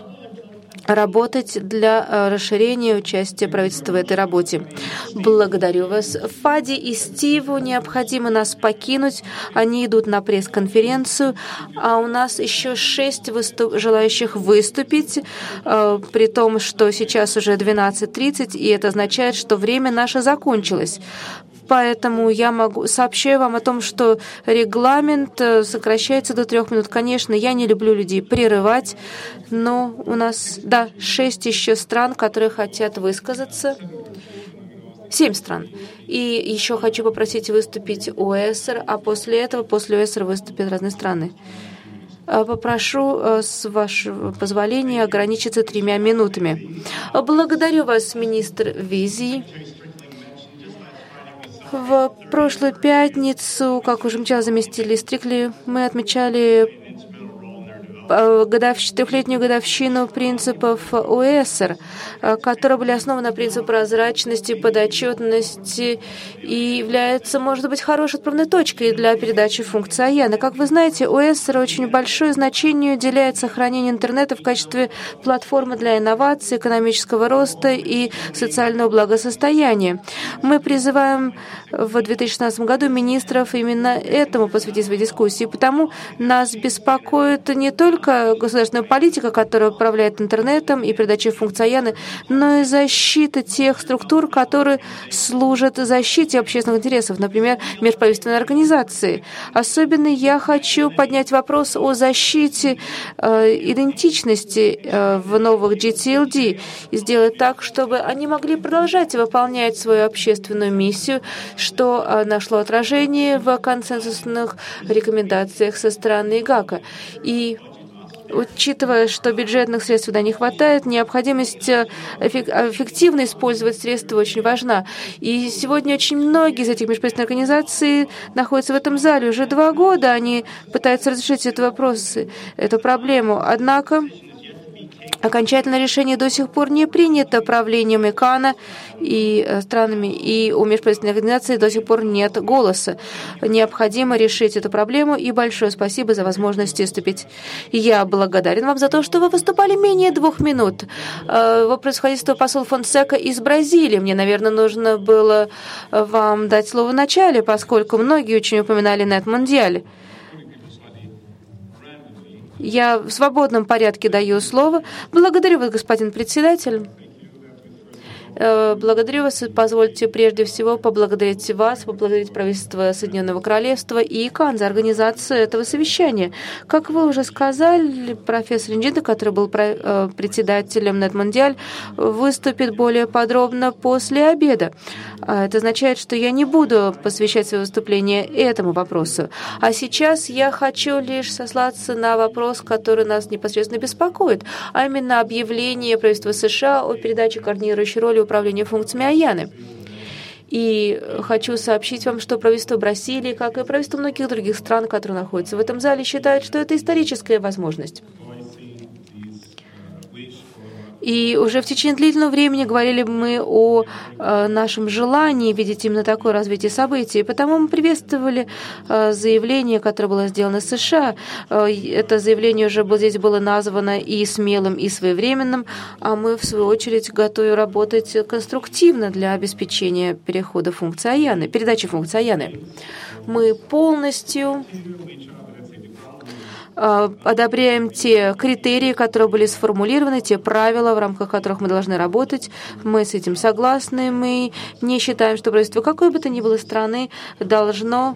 работать для расширения участия правительства в этой работе. Благодарю вас. Фади и Стиву необходимо нас покинуть. Они идут на пресс-конференцию, а у нас еще 6 желающих выступить, при том, что сейчас уже 12:30, и это означает, что время наше закончилось. Поэтому я сообщаю вам о том, что регламент сокращается до 3 минут. Конечно, я не люблю людей прерывать, но у нас, 6 еще стран, которые хотят высказаться. 7 стран. И еще хочу попросить выступить ОЭСР, а после ОЭСР выступят разные страны. Попрошу, с вашего позволения, ограничиться 3 минутами. Благодарю вас, министр Визии. В прошлую пятницу, как уже заместили Стрикли, мы отмечали трехлетнюю годовщину принципов ОЭСР, которые были основаны на принципе прозрачности, подотчетности и являются, может быть, хорошей отправной точкой для передачи функции АЯНы. Как вы знаете, ОЭСР очень большое значение уделяет сохранению интернета в качестве платформы для инноваций, экономического роста и социального благосостояния. Мы призываем в 2016 году министров именно этому посвятить свои дискуссии, потому нас беспокоит не только государственная политика, которая управляет интернетом и передачей функций АЯНы, но и защита тех структур, которые служат защите общественных интересов, например, межправительственные организации. Особенно я хочу поднять вопрос о защите идентичности в новых GTLD и сделать так, чтобы они могли продолжать выполнять свою общественную миссию, что нашло отражение в консенсусных рекомендациях со стороны ГАКа. И учитывая, что бюджетных средств туда не хватает, необходимость эффективно использовать средства очень важна. И сегодня очень многие из этих межправительственных организаций находятся в этом зале. Уже 2 года они пытаются разрешить этот вопрос, эту проблему. Однако Окончательное решение до сих пор не принято правлением ИКАНа и странами, и у межправительственной организации до сих пор нет голоса. Необходимо решить эту проблему, и большое спасибо за возможность выступить. Я благодарен вам за то, что вы выступали менее 2 минут. Его превосходительство посол Фонсека из Бразилии. Мне, наверное, нужно было вам дать слово в начале, поскольку многие очень упоминали NetMundial. Я в свободном порядке даю слово. Благодарю вас, господин председатель. Благодарю вас. Позвольте прежде всего поблагодарить вас, поблагодарить правительство Соединенного Королевства и ИКАН за организацию этого совещания. Как вы уже сказали, профессор Инджита, который был председателем NetMundial, выступит более подробно после обеда. Это означает, что я не буду посвящать свое выступление этому вопросу. А сейчас я хочу лишь сослаться на вопрос, который нас непосредственно беспокоит, а именно объявление правительства США о передаче координирующей роли управления функциями АЯНы. И хочу сообщить вам, что правительство Бразилии, как и правительство многих других стран, которые находятся в этом зале, считают, что это историческая возможность. И уже в течение длительного времени говорили мы о нашем желании видеть именно такое развитие событий. Потому мы приветствовали заявление, которое было сделано в США. Это заявление уже здесь было названо и смелым, и своевременным, а мы, в свою очередь, готовы работать конструктивно для обеспечения перехода функции АЯНы, передачи функции АЯНы. Мы полностью одобряем те критерии, которые были сформулированы, те правила, в рамках которых мы должны работать. Мы с этим согласны. Мы не считаем, что правительство какой бы то ни было страны должно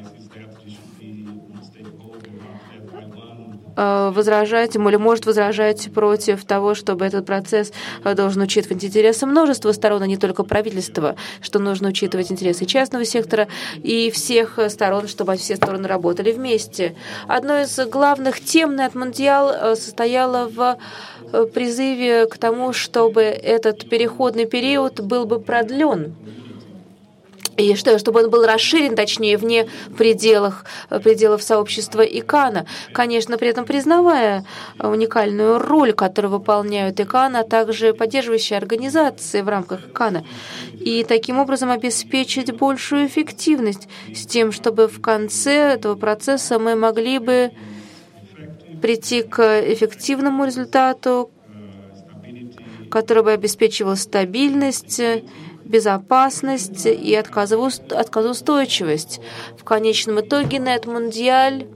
возражать или может возражать против того, чтобы этот процесс должен учитывать интересы множества сторон, а не только правительства, что нужно учитывать интересы частного сектора и всех сторон, чтобы все стороны работали вместе. Одной из главных тем NetMundial состояла в призыве к тому, чтобы этот переходный период был бы продлен. И чтобы он был расширен, точнее, вне пределов сообщества ИКАНа, конечно, при этом признавая уникальную роль, которую выполняют ИКАН, а также поддерживающие организации в рамках ИКАНа, и таким образом обеспечить большую эффективность с тем, чтобы в конце этого процесса мы могли бы прийти к эффективному результату, который бы обеспечивал стабильность, безопасность и отказоустойчивость. В конечном итоге NetMundial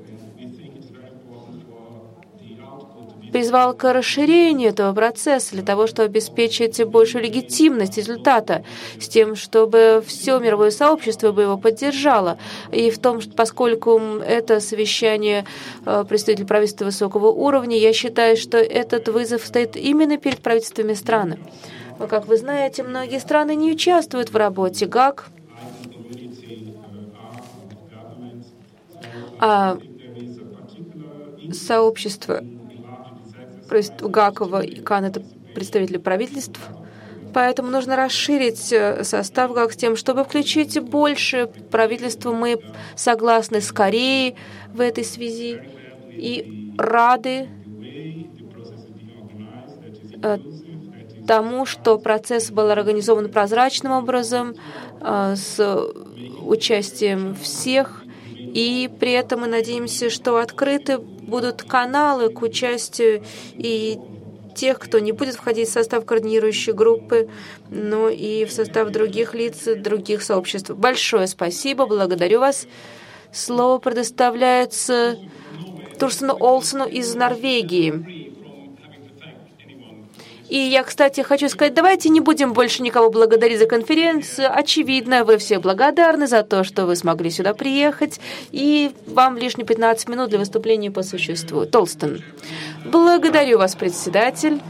призвал к расширению этого процесса для того, чтобы обеспечить большую легитимность результата, с тем, чтобы все мировое сообщество бы его поддержало. И в том, что поскольку это совещание представителей правительства высокого уровня, я считаю, что этот вызов стоит именно перед правительствами стран. Как вы знаете, многие страны не участвуют в работе ГАК, а сообщество ГАКова и ИКАН — это представители правительств, поэтому нужно расширить состав ГАК с тем, чтобы включить больше правительств. Мы согласны с Кореей в этой связи и рады тому, что процесс был организован прозрачным образом, с участием всех, и при этом мы надеемся, что открыты будут каналы к участию и тех, кто не будет входить в состав координирующей группы, но и в состав других лиц, других сообществ. Большое спасибо, благодарю вас. Слово предоставляется Турсену Олсену из Норвегии. И я, кстати, хочу сказать, давайте не будем больше никого благодарить за конференцию. Очевидно, вы все благодарны за то, что вы смогли сюда приехать, и вам лишние 15 минут для выступления по существу. Толстон. Благодарю вас, председатель.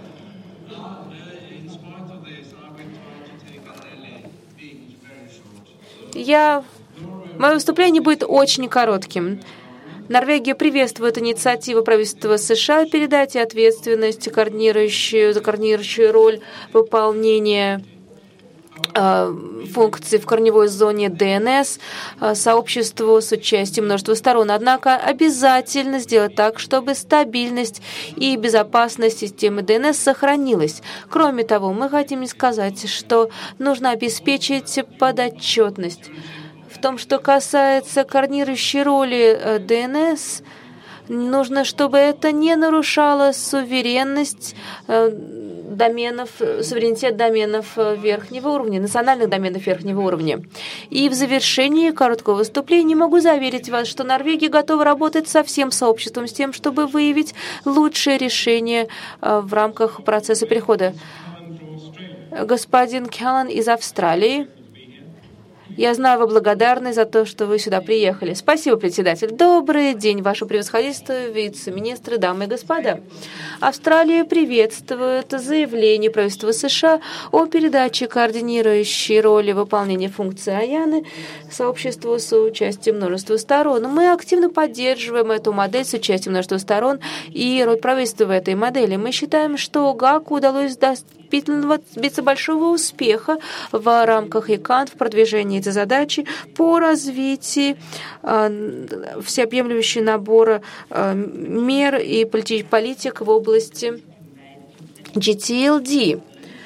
Мое выступление будет очень коротким. Норвегия приветствует инициативу правительства США передать ответственность за координирующую роль выполнения функций в корневой зоне ДНС сообществу с участием множества сторон. Однако обязательно сделать так, чтобы стабильность и безопасность системы ДНС сохранилась. Кроме того, мы хотим сказать, что нужно обеспечить подотчетность. В том, что касается координирующей роли ДНС, нужно, чтобы это не нарушало суверенность суверенитет доменов верхнего уровня, национальных доменов верхнего уровня. И в завершении короткого выступления могу заверить вас, что Норвегия готова работать со всем сообществом с тем, чтобы выявить лучшее решение в рамках процесса перехода. Господин Келлан из Австралии. Я знаю, вы благодарны за то, что вы сюда приехали. Спасибо, председатель. Добрый день, ваше превосходительство, вице-министры, дамы и господа. Австралия приветствует заявление правительства США о передаче координирующей роли выполнения функции АЯНы сообществу с участием множества сторон. Мы активно поддерживаем эту модель с участием множества сторон и роль правительства в этой модели. Мы считаем, что ГАКу удалось добиться большого успеха в рамках ИКАН в продвижении этой задачи по развитию всеобъемлющего набора мер и политик в области GTLD.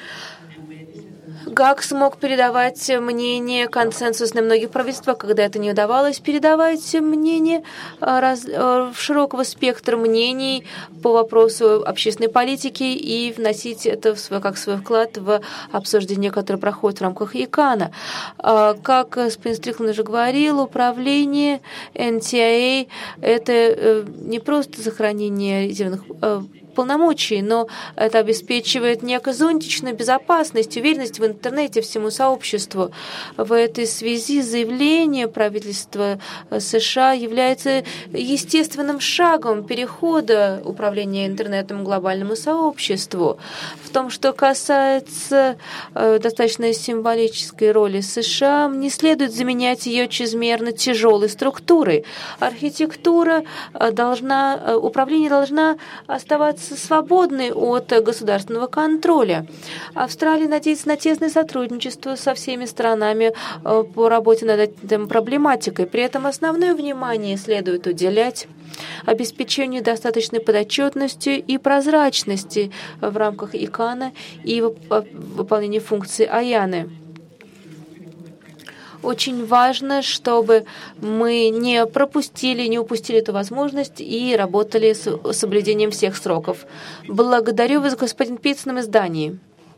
ГАК смог передавать мнение консенсус на многих правительствах, когда это не удавалось, передавать мнение широкого спектра мнений по вопросу общественной политики и вносить это как свой вклад в обсуждение, которое проходит в рамках ИКАНа. Как господин Стрикленд уже говорил, управление NTIA — это не просто сохранение резервных полномочий, но это обеспечивает некую зонтичную безопасность, уверенность в интернете всему сообществу. В этой связи заявление правительства США является естественным шагом перехода управления интернетом к глобальному сообществу. В том, что касается достаточно символической роли США, не следует заменять ее чрезмерно тяжелой структурой. Управление должна оставаться свободной от государственного контроля. Австралия надеется на тесное сотрудничество со всеми странами по работе над этой проблематикой. При этом основное внимание следует уделять обеспечению достаточной подотчетности и прозрачности в рамках ИКАНа и выполнении функций АЯНы. Очень важно, чтобы мы не упустили эту возможность и работали с соблюдением всех сроков. Благодарю вас, господин Питцнам из Дании.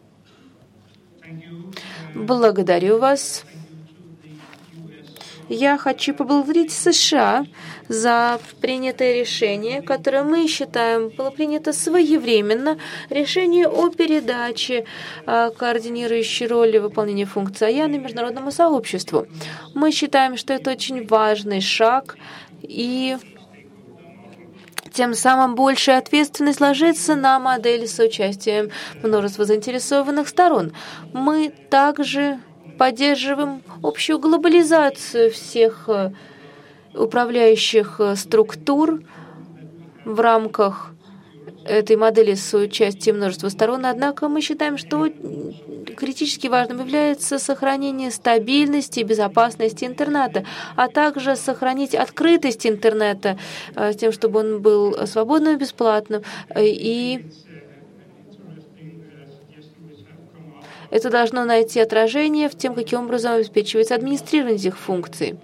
Благодарю вас. Я хочу поблагодарить США за принятое решение, которое мы считаем было принято своевременно, решение о передаче координирующей роли выполнения функции АЯНы международному сообществу. Мы считаем, что это очень важный шаг, и тем самым большая ответственность ложится на модель с участием множества заинтересованных сторон. Мы также поддерживаем общую глобализацию всех управляющих структур в рамках этой модели с участием множества сторон. Однако мы считаем, что критически важным является сохранение стабильности и безопасности интернета, а также сохранить открытость интернета с тем, чтобы он был свободным и бесплатным. И это должно найти отражение в том, каким образом обеспечивается администрирование этих функций.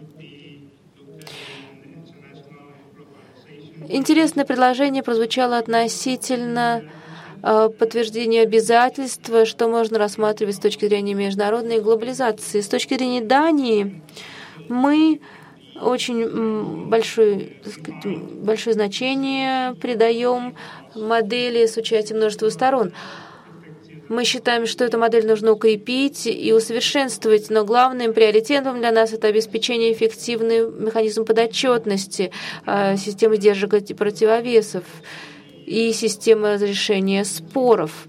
Интересное предложение прозвучало относительно подтверждения обязательства, что можно рассматривать с точки зрения международной глобализации. С точки зрения Дании мы очень большое значение придаем модели с участием множества сторон. Мы считаем, что эту модель нужно укрепить и усовершенствовать, но главным приоритетом для нас это обеспечение эффективного механизма подотчетности, системы сдержек и противовесов и системы разрешения споров.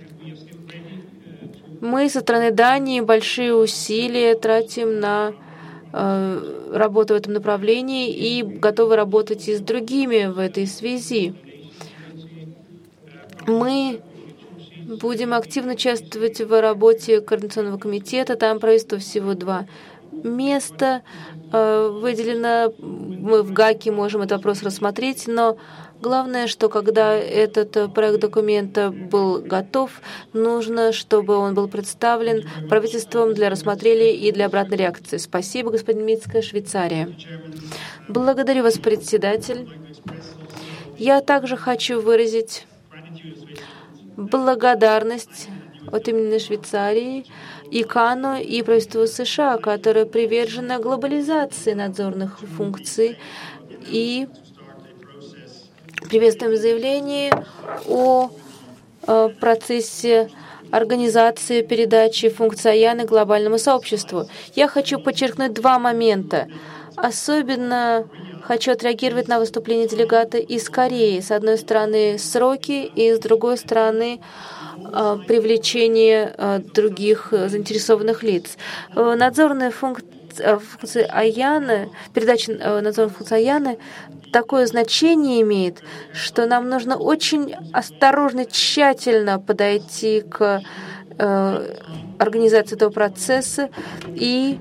Мы со стороны Дании большие усилия тратим на работу в этом направлении и готовы работать и с другими в этой связи. Мы Будем активно участвовать в работе Координационного комитета. Там правительство всего 2 места выделено. Мы в ГАКе можем этот вопрос рассмотреть, но главное, что когда этот проект документа был готов, нужно, чтобы он был представлен правительством для рассмотрения и для обратной реакции. Спасибо, господин Мицко, Швейцария. Благодарю вас, председатель. Я также хочу выразить благодарность от имени Швейцарии, ИКАНу и правительству США, которое привержено глобализации надзорных функций, и приветствуем заявление о процессе организации передачи функций АЯНы глобальному сообществу. Я хочу подчеркнуть 2 момента. Особенно хочу отреагировать на выступление делегата из Кореи. С одной стороны, сроки, и с другой стороны, привлечение других заинтересованных лиц. Надзорные функции АЯНы, передача надзорных функций АЯНы такое значение имеет, что нам нужно очень осторожно, тщательно подойти к организации этого процесса. И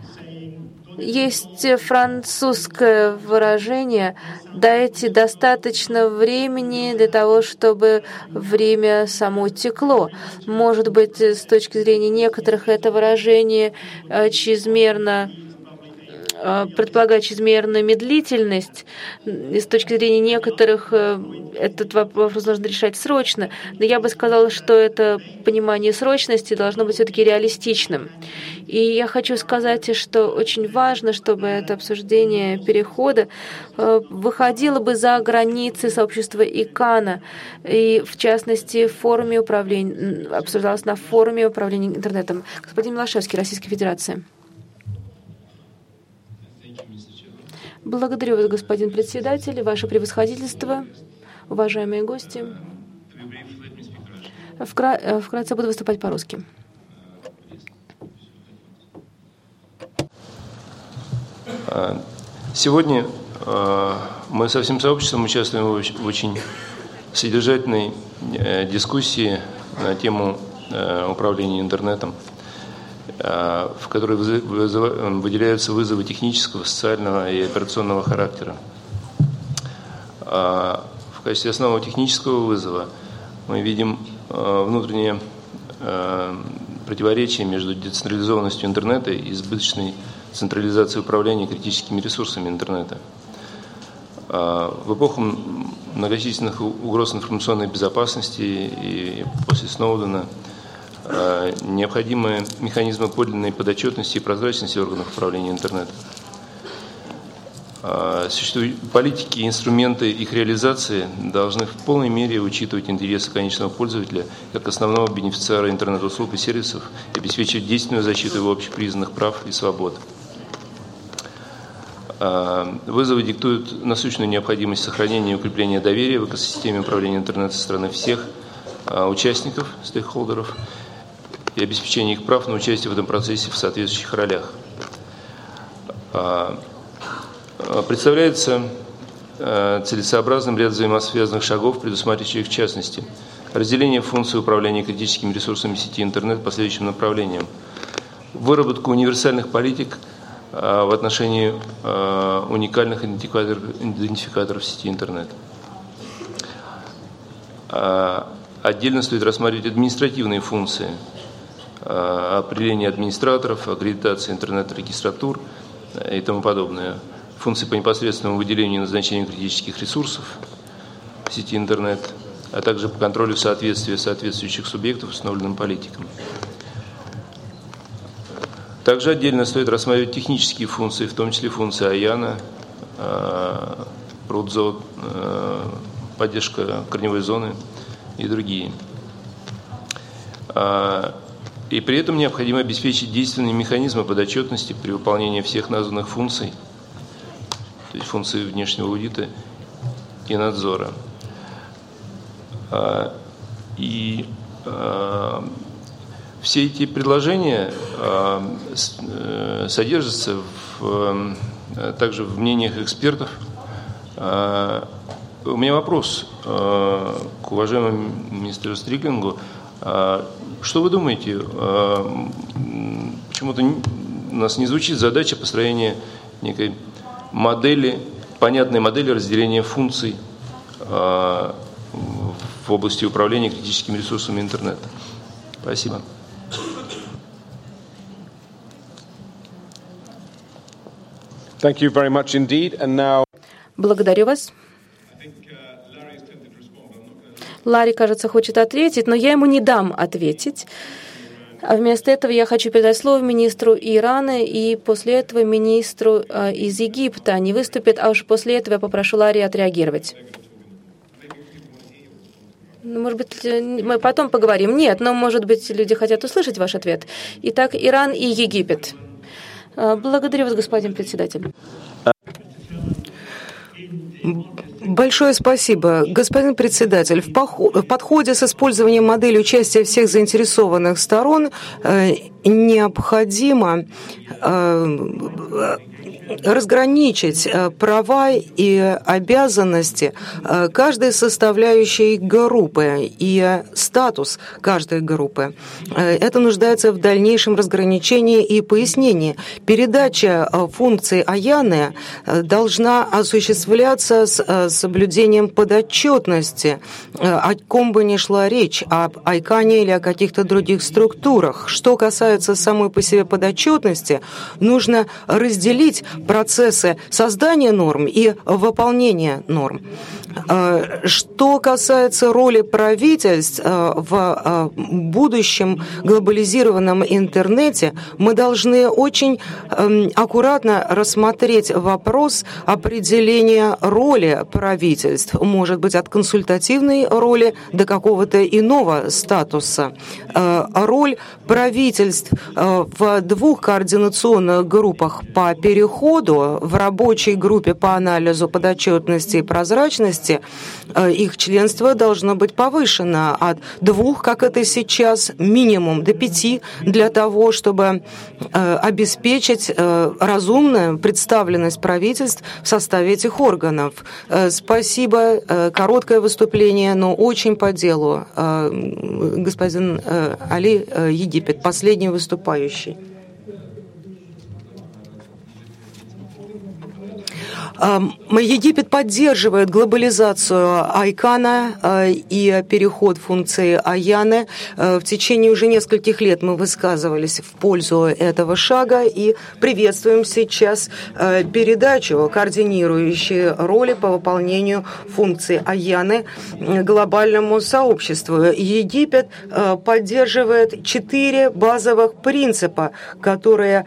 есть французское выражение: «Дайте достаточно времени для того, чтобы время само текло». Может быть, с точки зрения некоторых это выражение предполагает чрезмерную медлительность. И с точки зрения некоторых этот вопрос нужно решать срочно. Но я бы сказала, что это понимание срочности должно быть все-таки реалистичным. И я хочу сказать, что очень важно, чтобы это обсуждение перехода выходило бы за границы сообщества ИКАНа, и в частности обсуждалось на форуме управления интернетом. Господин Милошевский, Российская Федерация. Благодарю вас, господин председатель, ваше превосходительство, уважаемые гости. Вкратце буду выступать по-русски. Сегодня мы со всем сообществом участвуем в очень содержательной дискуссии на тему управления интернетом, в которой выделяются вызовы технического, социального и операционного характера. В качестве основного технического вызова мы видим внутреннее противоречие между децентрализованностью интернета и избыточной централизацией управления критическими ресурсами интернета. В эпоху многочисленных угроз информационной безопасности и после Сноудена необходимы механизмы подлинной подотчетности и прозрачности органов управления интернетом. Существуют политики и инструменты их реализации должны в полной мере учитывать интересы конечного пользователя как основного бенефициара интернет-услуг и сервисов и обеспечивать действенную защиту его общепризнанных прав и свобод. Вызовы диктуют насущную необходимость сохранения и укрепления доверия в экосистеме управления интернетом со стороны всех участников, стейкхолдеров, и обеспечения их прав на участие в этом процессе в соответствующих ролях. Представляется целесообразным ряд взаимосвязанных шагов, предусматривающих в частности разделение функций управления критическими ресурсами сети интернет по следующим направлениям: выработку универсальных политик в отношении уникальных идентификаторов сети интернет. Отдельно стоит рассматривать административные функции: определение администраторов, аккредитация интернет-регистратур и тому подобное, функции по непосредственному выделению и назначению критических ресурсов в сети интернет, а также по контролю соответствия соответствующих субъектов установленным политикам. Также отдельно стоит рассматривать технические функции, в том числе функции АЯНа, РУДЗО, поддержка корневой зоны и другие. И при этом необходимо обеспечить действенные механизмы подотчетности при выполнении всех названных функций, то есть функции внешнего аудита и надзора. И все эти предложения содержатся также в мнениях экспертов. У меня вопрос к уважаемому министру Стриклингу. Что вы думаете? Почему-то у нас не звучит задача построения некой модели, понятной модели разделения функций в области управления критическими ресурсами интернета. Спасибо. Thank you very much indeed. And now... Благодарю вас. Ларри, кажется, хочет ответить, но я ему не дам ответить. А вместо этого я хочу передать слово министру Ирана, и после этого министру из Египта. Они выступят, а уж после этого я попрошу Ларри отреагировать. Может быть, мы потом поговорим. Нет, но, может быть, люди хотят услышать ваш ответ. Итак, Иран и Египет. Благодарю вас, господин председатель. Большое спасибо. Господин председатель, в подходе с использованием модели участия всех заинтересованных сторон необходимо разграничить права и обязанности каждой составляющей группы и статус каждой группы. Это нуждается в дальнейшем разграничении и пояснении. Передача функций АЯНы должна осуществляться с соблюдением подотчетности, о ком бы ни шла речь, об ICANN или о каких-то других структурах. Что касается самой по себе подотчетности, нужно разделить процессы создания норм и выполнения норм. Что касается роли правительств в будущем глобализированном интернете, мы должны очень аккуратно рассмотреть вопрос определения роли правительств, может быть, от консультативной роли до какого-то иного статуса. Роль правительств в двух координационных группах по переходу, в рабочей группе по анализу подотчетности и прозрачности, их членство должно быть повышено от 2, как это сейчас, минимум до 5, для того, чтобы обеспечить разумную представленность правительств в составе этих органов. Спасибо. Короткое выступление, но очень по делу. Господин Али, Египет, последний выступающий. Египет поддерживает глобализацию ICANN и переход функции АЯНы. В течение уже нескольких лет мы высказывались в пользу этого шага и приветствуем сейчас передачу координирующей роли по выполнению функций АЯНы глобальному сообществу. Египет поддерживает 4 базовых принципа, которые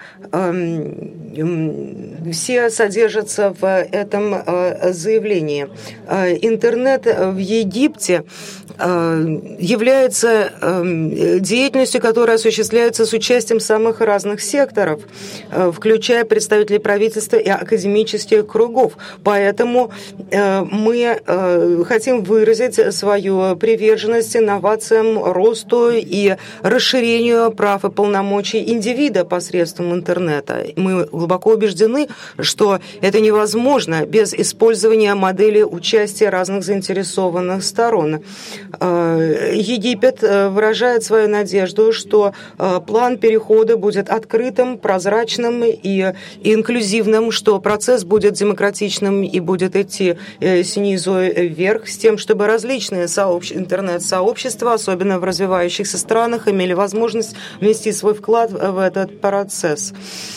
все содержатся в этом заявлении. Интернет в Египте является деятельностью, которая осуществляется с участием самых разных секторов, включая представителей правительства и академических кругов. Поэтому мы хотим выразить свою приверженность инновациям, росту и расширению прав и полномочий индивида посредством интернета. Мы глубоко убеждены, что это невозможно без использования модели участия разных заинтересованных сторон. Египет выражает свою надежду, что план перехода будет открытым, прозрачным и инклюзивным, что процесс будет демократичным и будет идти снизу вверх, с тем, чтобы различные интернет-сообщества, особенно в развивающихся странах, имели возможность внести свой вклад в этот процесс.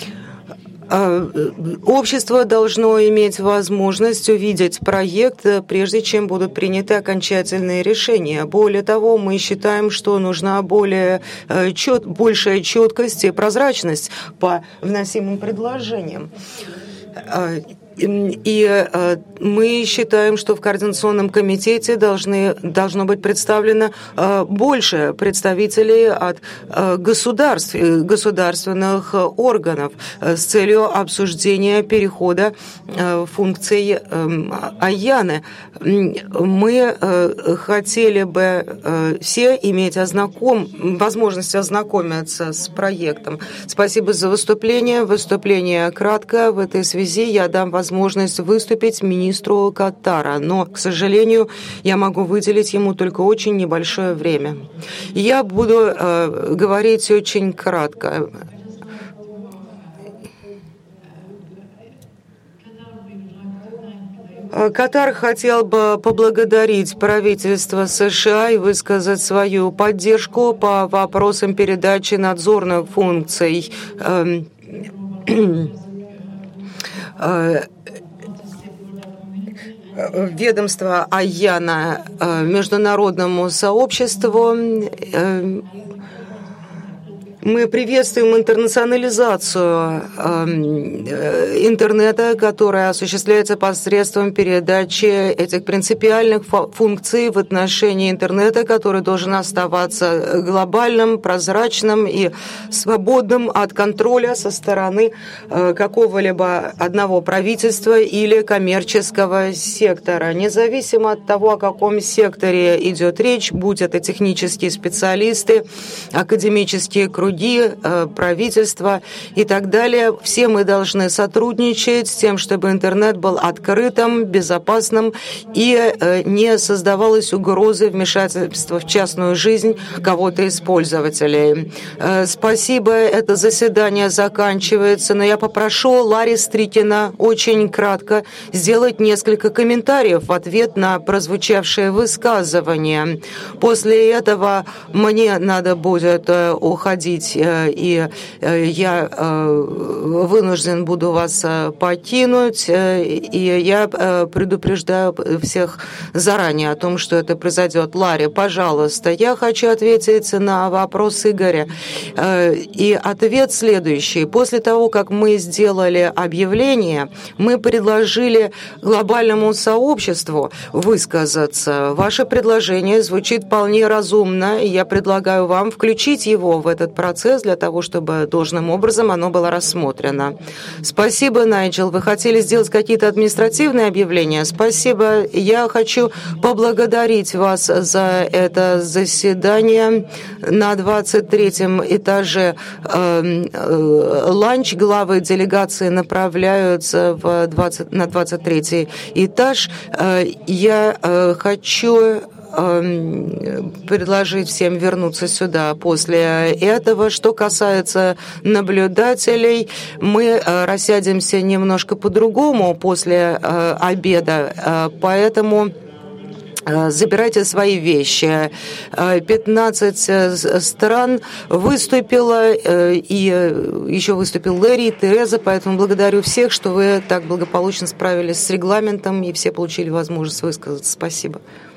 Общество должно иметь возможность увидеть проект, прежде чем будут приняты окончательные решения. Более того, мы считаем, что нужна большая четкость и прозрачность по вносимым предложениям. И мы считаем, что в Координационном комитете должно быть представлено больше представителей от государств, государственных органов с целью обсуждения перехода функций АЯНы. Мы хотели бы все иметь возможность ознакомиться с проектом. Спасибо за выступление. Выступление кратко. В этой связи я дам возможность возможность выступить министру Катара, но, к сожалению, я могу выделить ему только очень небольшое время. Я буду говорить очень кратко. Катар хотел бы поблагодарить правительство США и высказать свою поддержку по вопросам передачи надзорных функций ведомства АЯНа международному сообществу. Мы приветствуем интернационализацию интернета, которая осуществляется посредством передачи этих принципиальных функций в отношении интернета, который должен оставаться глобальным, прозрачным и свободным от контроля со стороны какого-либо одного правительства или коммерческого сектора. Независимо от того, о каком секторе идет речь, будь это технические специалисты, академические круги, правительства и так далее. Все мы должны сотрудничать с тем, чтобы интернет был открытым, безопасным и не создавалось угрозы вмешательства в частную жизнь кого-то из пользователей. Спасибо, это заседание заканчивается, но я попрошу Ларри Стрикина очень кратко сделать несколько комментариев в ответ на прозвучавшее высказывание. После этого мне надо будет уходить, и я вынужден буду вас покинуть, и я предупреждаю всех заранее о том, что это произойдет. Ларри, пожалуйста, я хочу ответить на вопрос Игоря. И ответ следующий. После того, как мы сделали объявление, мы предложили глобальному сообществу высказаться. Ваше предложение звучит вполне разумно, и я предлагаю вам включить его в этот процесс для того, чтобы должным образом оно было рассмотрено. Спасибо, Найджел. Вы хотели сделать какие-то административные объявления? Спасибо. Я хочу поблагодарить вас за это заседание. На 23-м этаже ланч. Главы делегации направляются на 23-й этаж. Я хочу предложить всем вернуться сюда после этого. Что касается наблюдателей, мы рассядемся немножко по-другому после обеда, поэтому забирайте свои вещи. 15 стран выступило, и еще выступил Лэри и Тереза, поэтому благодарю всех, что вы так благополучно справились с регламентом, и все получили возможность высказаться. Спасибо.